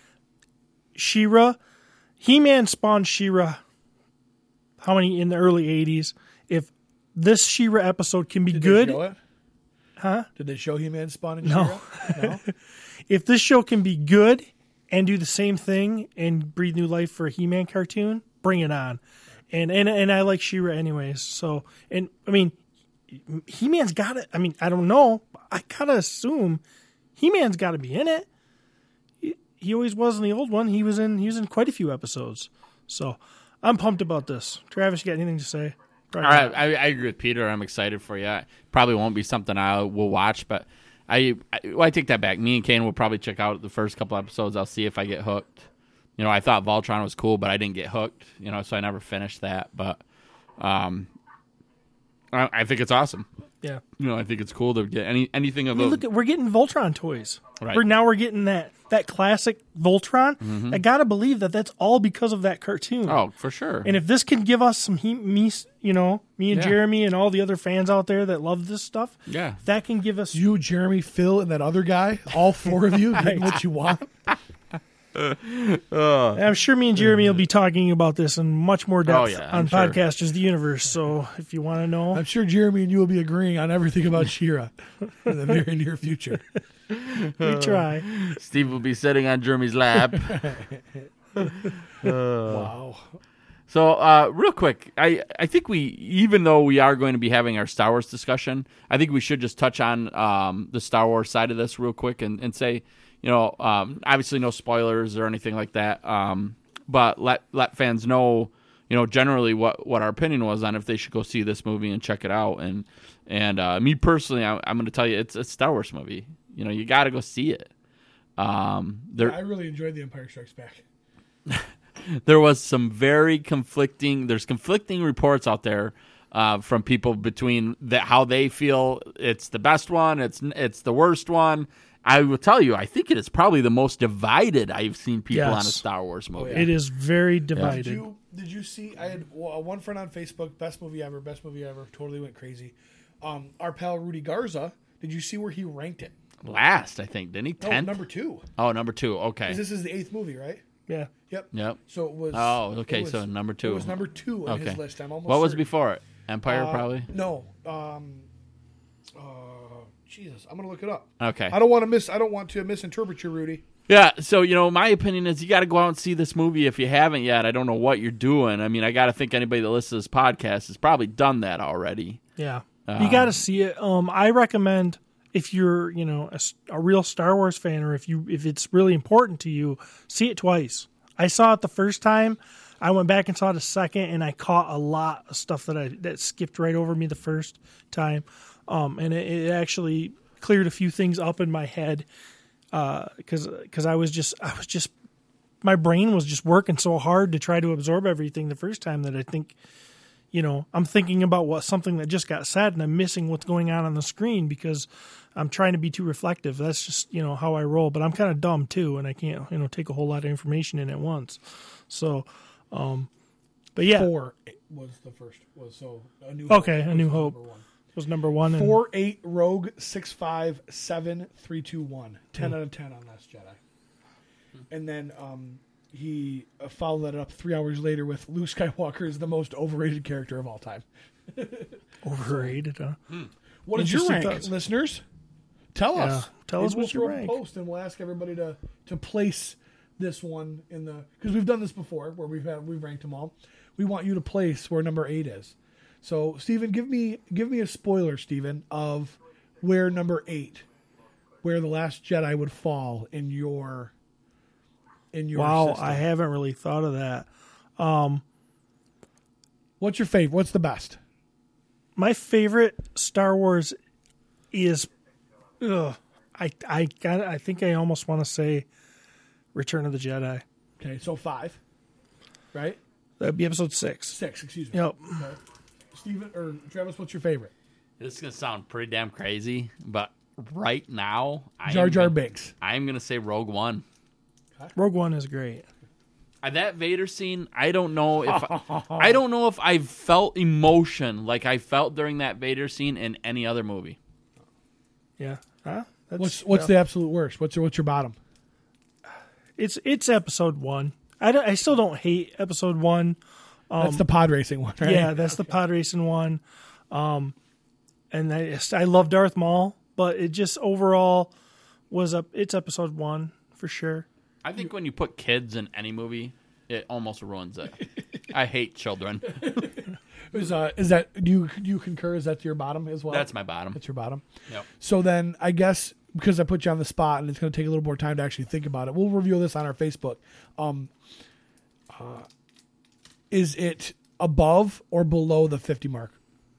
She-Ra, He-Man spawned She-Ra. How many in the early eighties? If this She-Ra episode can be Did good, they show it? huh? Did they show He-Man spawning No. She-Ra? No. If this show can be good and do the same thing and breathe new life for a He-Man cartoon, bring it on. And and and I like She-Ra anyways. So and I mean, He-Man's got it. I mean, I don't know. I gotta assume He-Man's got to be in it. He, he always was in the old one. He was in. He was in quite a few episodes. So I'm pumped about this. Travis, you got anything to say? All right, I, I agree with Peter. I'm excited for you. Probably won't be something I will watch, but I, I, well, I take that back. Me and Kane will probably check out the first couple episodes. I'll see if I get hooked. You know, I thought Voltron was cool, but I didn't get hooked. You know, so I never finished that. But um, I, I think it's awesome. Yeah. You know, I think it's cool to get any anything of I mean, those. look, at, we're getting Voltron toys. Right. We're now we're getting that that classic Voltron. Mhm. I gotta believe that that's all because of that cartoon. Oh, for sure. And if this can give us some he, me, you know, me and Yeah. Jeremy and all the other fans out there that love this stuff, yeah, if that can give us You, Jeremy, Phil, and that other guy, all four of you, getting what you want. I'm sure me and Jeremy will be talking about this in much more depth Oh, yeah, I'm on sure. Podcasters the Universe. So if you want to know, I'm sure Jeremy and you will be agreeing on everything about She-Ra in the very near future. we try. Steve will be sitting on Jeremy's lap. Wow. So, uh, real quick, I, I think we, even though we are going to be having our Star Wars discussion, I think we should just touch on um, the Star Wars side of this real quick and, and say, you know, um, obviously no spoilers or anything like that. Um, but let let fans know, you know, generally what, what our opinion was on if they should go see this movie and check it out. And and uh, me personally, I, I'm going to tell you, it's a Star Wars movie. You know, you got to go see it. Um, there, I really enjoyed The Empire Strikes Back. there was some very conflicting. There's conflicting reports out there uh, from people between that how they feel it's the best one, it's it's the worst one. I will tell you, I think it is probably the most divided I've seen people Yes. on a Star Wars movie. It is very divided. Did you did you see? I had uh, one friend on Facebook. Best movie ever. Best movie ever. Totally went crazy. Um, our pal Rudy Garza. Did you see where he ranked it? Last, I think, didn't he? No, Tenth? number two. Oh, number two. Okay. 'Cause this is the eighth movie, right? Yeah. Yep. Yep. So it was. Oh, okay, it was- so number two. It was number two on Okay. his list. I'm almost. What was certain. before it? Empire, Uh, probably. No. Um. Uh. Jesus, I'm gonna look it up. Okay. I don't want to miss. I don't want to misinterpret you, Rudy. Yeah, so, you know, my opinion is you got to go out and see this movie if you haven't yet. I don't know what you're doing. I mean, I got to think anybody that listens to this podcast has probably done that already. Yeah. Uh, you got to see it. Um, I recommend if you're, you know, a, a real Star Wars fan, or if you if it's really important to you, see it twice. I saw it the first time. I went back and saw it a second, and I caught a lot of stuff that I that skipped right over me the first time. Um, and it, it actually cleared a few things up in my head. Because uh, because I was just I was just my brain was just working so hard to try to absorb everything the first time that I think, you know, I'm thinking about what something that just got said and I'm missing what's going on on the screen because I'm trying to be too reflective. That's just, you know, how I roll. But I'm kind of dumb too, and I can't, you know, take a whole lot of information in at once. So, um, but yeah, Four was the first. Was so a new. Okay, Hope A New was Hope. number one. was number one. And, Four eight Rogue six five seven three two one. Ten out of ten on Last Jedi. And then um, he uh, followed that up three hours later with Luke Skywalker is the most overrated character of all time. overrated. Huh? What is your Interesting rank, thoughts. listeners? Tell Yeah, us. tell Maybe us we'll what's your throw up a rank. post and we'll ask everybody to to place this one in the because we've done this before where we've had we've ranked them all. We want you to place where number eight is. So, Steven, give me give me a spoiler, Steven, of where number eight, where The Last Jedi would fall in your in your Wow, system. I haven't really thought of that. What's your favorite? What's the best? My favorite Star Wars is, ugh, I I got I think I almost want to say Return of the Jedi. Okay, so five, right? That'd be episode six. Six, excuse me. Yep. Okay. Steven or Travis, what's your favorite? This is going to sound pretty damn crazy, but right now, I Jar am Jar gonna- Binks. I'm going to say Rogue One. Rogue One is great. Uh, That Vader scene, I don't know if I, I don't know if I've felt emotion like I felt during that Vader scene in any other movie. Yeah. Huh? That's, What's what's yeah. the absolute worst? What's your what's your bottom? It's it's episode one. I, don't, I still don't hate episode one. That's the pod racing one, right? Yeah, that's the pod racing one. Um, and I I love Darth Maul, but it just overall was up. It's episode one for sure. I think when you put kids in any movie, it almost ruins it. I hate children. Is uh is that do you do you concur? Is that your bottom as well? That's my bottom. That's your bottom. Yep. So then I guess because I put you on the spot and it's going to take a little more time to actually think about it, we'll review this on our Facebook. Um, uh, is it above or below the fifty mark?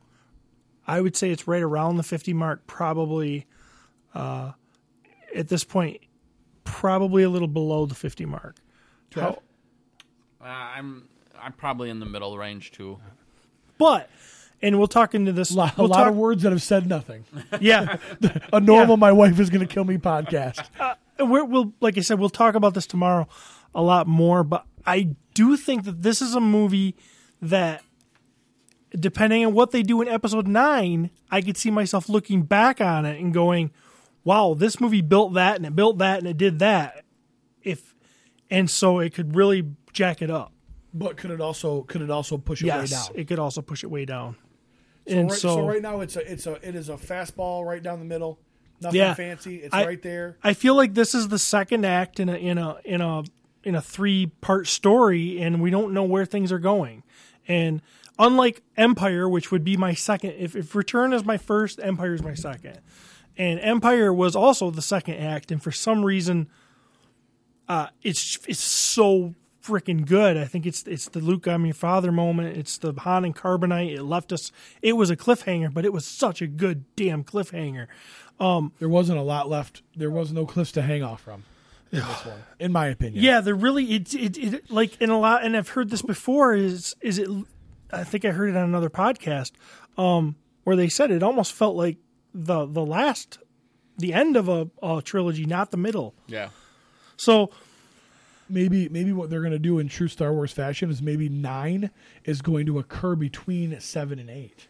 I would say it's right around the fifty mark, probably uh, at this point, probably a little below the fifty mark. How- Uh, I'm I'm probably in the middle range too. but, and we'll talk into this. A lot, we'll a lot talk, of words that have said nothing. Yeah. A normal Yeah. "My wife is going to kill me" podcast. We're, we'll, like I said, we'll talk about this tomorrow a lot more, but I do think that this is a movie that, depending on what they do in episode nine, I could see myself looking back on it and going, wow, this movie built that and it built that and it did that. If, and so it could really jack it up. But could it also could it also push it way Yes, down? it could also push it way down. So and right, so, so right now it's a it's a it is a fastball right down the middle. Nothing Yeah. fancy. It's I- right there. I feel like this is the second act in a in a in a in a three part story, and we don't know where things are going. And unlike Empire, which would be my second, if, if Return is my first, Empire is my second. And Empire was also the second act, and for some reason, uh, it's it's so freaking good. I think it's it's the Luke, I'm your father moment. It's the Han and Carbonite. It left us. It was a cliffhanger, but it was such a good damn cliffhanger. There wasn't a lot left. There was no cliffs to hang off from in this one, in my opinion. Yeah, they're really it, it it like in a lot, and I've heard this before. Is is it? I think I heard it on another podcast, um, where they said it almost felt like the the last, the end of a, a trilogy, not the middle. Yeah. So Maybe maybe what they're going to do in true Star Wars fashion is maybe nine is going to occur between seven and eight.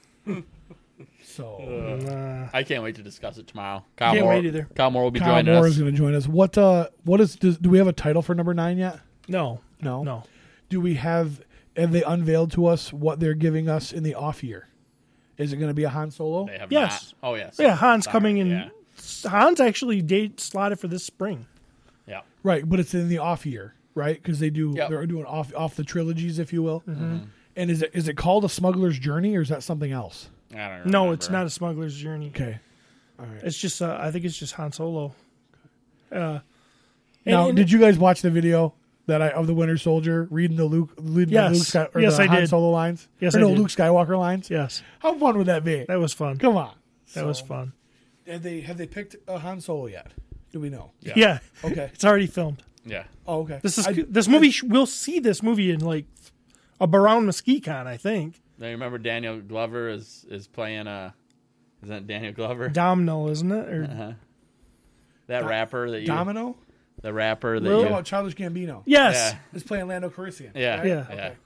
So I can't wait to discuss it tomorrow. Kyle Can't Moore, wait either. Kyle Moore will be Kyle joining Moore us. is going to join us. What uh what is does, do we have a title for number nine yet? no, No. no. Do we have have they unveiled to us what they're giving us in the off year? Is it going to be a Han Solo? They have Yes. not. Oh, yes. Yeah, Han's Sorry, coming in. Yeah. Han's actually date slotted for this spring. yeah. Right, but it's in the off year, right? Because they do Yep. they're doing off off the trilogies, if you will. Mm-hmm. And is it is it called A Smuggler's Journey or is that something else? I don't remember. No, it's not a smuggler's journey. Okay. All right. It's just uh, I think it's just Han Solo. Uh, Now, and- did you guys watch the video that I of the Winter Soldier reading the Luke reading Yes. the Luke Sky, or Yes, the I Han did. Solo lines? Yes, or I no, did. Luke Skywalker lines. Yes, How fun would that be? that was fun. Come on. That was fun. Have they have they picked a Han Solo yet? Do we know? Yeah. Yeah. Okay. It's already filmed. Yeah. Oh, okay. This is I- this movie. sh- We'll see this movie in like a around MesquiCon, I think. Now, you remember Daniel Glover is, is playing, uh, is that Daniel Glover? Domino, isn't it? Or Uh-huh. That rapper that you, Domino. the rapper that What you, about Childish Gambino? yes, yeah. He's playing Lando Calrissian. Yeah. right? Yeah. Yeah. Okay.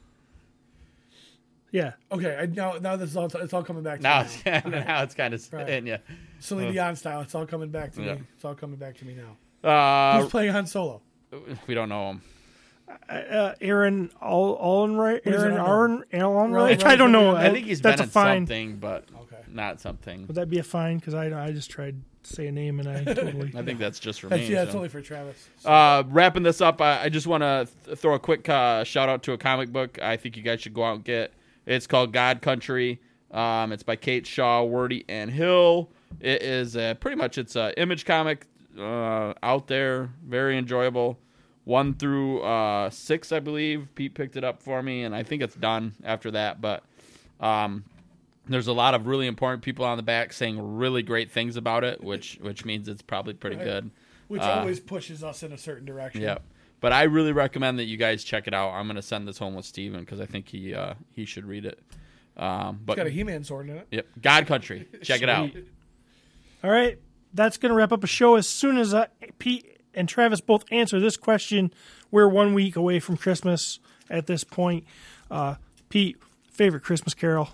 yeah. Okay. I, now, now this is all. It's all coming back to Now, me. it's, now it's kind of Right. in you. Celine Dion style. It's all coming back to Yeah. me. It's all coming back to me now. Uh, Who's playing Han Solo? we don't know him. Uh, Aaron All Allenright. What is it Aaron unknown? Aaron Right, Allenright. right, I don't know. right. I think he's That's been a in fine. something, but Okay. not something. Would that be a fine? Because I I just tried to say a name and I totally. I think that's just for That's, me. yeah, it's so. only for Travis. Uh, wrapping this up, I, I just want to th- throw a quick uh, shout out to a comic book I think you guys should go out and get. It's called God Country. Um, it's by Kate Shaw, Wordy, and Hill. It is uh, pretty much it's an image comic uh, out there, very enjoyable. One through uh, six, I believe. Pete picked it up for me, and I think it's done after that. But um, there's a lot of really important people on the back saying really great things about it, which which means it's probably pretty Right. good. Which Uh, always pushes us in a certain direction. Yep. But I really recommend that you guys check it out. I'm going to send this home with Steven because I think he uh, he should read it. Um, but It's got a He-Man sword in it. yep, God Country. Check it out. All right, that's going to wrap up a show. As soon as uh, Pete and Travis both answer this question, we're one week away from Christmas at this point. Uh, Pete, favorite Christmas carol?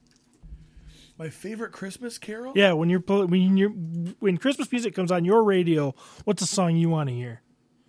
My favorite Christmas carol? Yeah, when you're pl- when you're when Christmas music comes on your radio, what's a song you want to hear?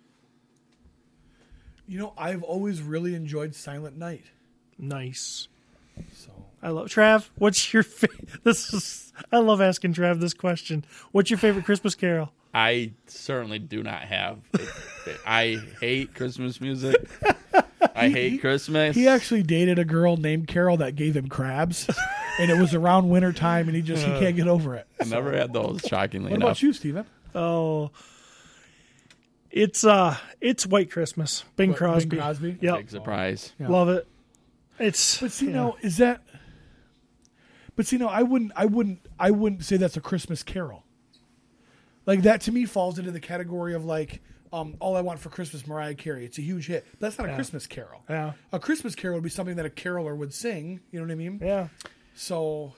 You know, I've always really enjoyed Silent Night. Nice. So I love Trav. What's your fa- this is? I love asking Trav this question. What's your favorite Christmas carol? I certainly do not have. I hate Christmas music. I hate Christmas. he actually dated a girl named Carol that gave him crabs, and it was around winter time, and he just he can't get over it. I never had those, shockingly What enough. about you, Steven? Oh, it's uh, it's White Christmas. Bing What, Crosby. Bing Crosby? Yep, Big surprise. Yeah. love it. It's But see, yeah. no, is that? But see, no, I wouldn't, I wouldn't, I wouldn't say that's a Christmas carol. Like that to me falls into the category of like, um, All I Want for Christmas, Mariah Carey. It's a huge hit. But that's not a Yeah. Christmas carol. Yeah. A Christmas carol would be something that a caroler would sing. You know what I mean? Yeah. So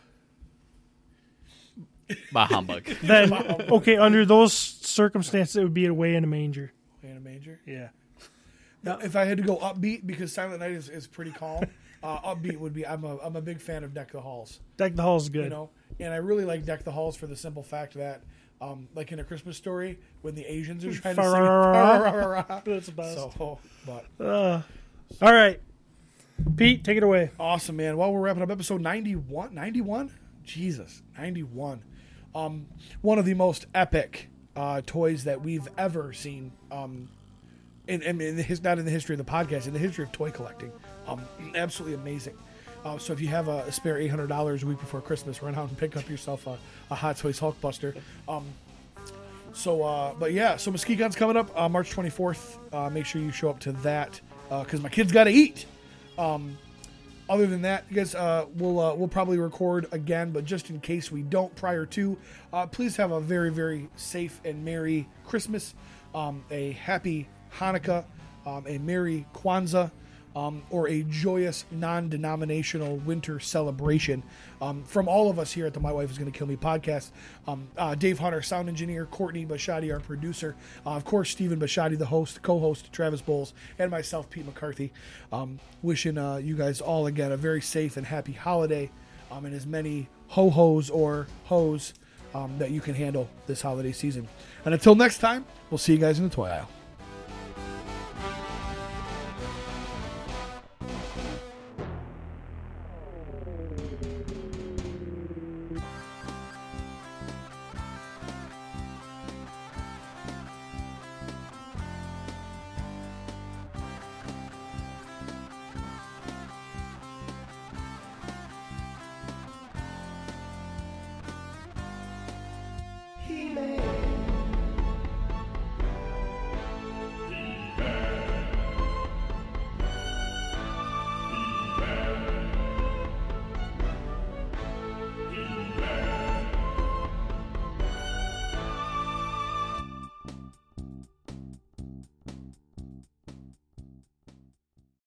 Bah humbug. Then okay, under those circumstances, it would be Away in a Manger. in a major. Yeah. Now, if I had to go upbeat, because Silent Night is, is pretty calm, uh, upbeat would be. I'm a I'm a big fan of Deck the Halls. Deck the Hall's good. You know, and I really like Deck the Halls for the simple fact that, um, like in A Christmas Story, when the Asians are trying to sing, Fa-ra-ra-ra. That's the best. so, but Uh, all right, Pete, take it away. awesome, man. While we're wrapping up episode ninety-one, ninety-one, Jesus, ninety-one, um, one of the most epic uh, toys that we've ever seen. Um, in, in, in the his, not in the history of the podcast, in the history of toy collecting, um, absolutely amazing. Uh, so if you have a, a spare eight hundred dollars a week before Christmas, run out and pick up yourself a, a Hot Toys Hulkbuster. Um, so, uh, but yeah, so MesquiCon's coming up uh, March twenty-fourth. Uh, make sure you show up to that. because my kids got to eat. Um, other than that, you guys, uh, we'll uh, we'll probably record again, but just in case we don't prior to, uh, please have a very, very safe and Merry Christmas, um, a happy Hanukkah, um, a Merry Kwanzaa, um, or a joyous non-denominational winter celebration um, from all of us here at the My Wife Is Gonna Kill Me podcast. Um, uh, Dave Hunter, sound engineer, Courtney Bashadi, our producer, uh, of course, Stephen Bashadi, the host, co-host, Travis Bowles, and myself, Pete McCarthy. Um, wishing uh, you guys all, again, a very safe and happy holiday um, and as many ho-hos or hoes um, that you can handle this holiday season. And until next time, we'll see you guys in the toy aisle.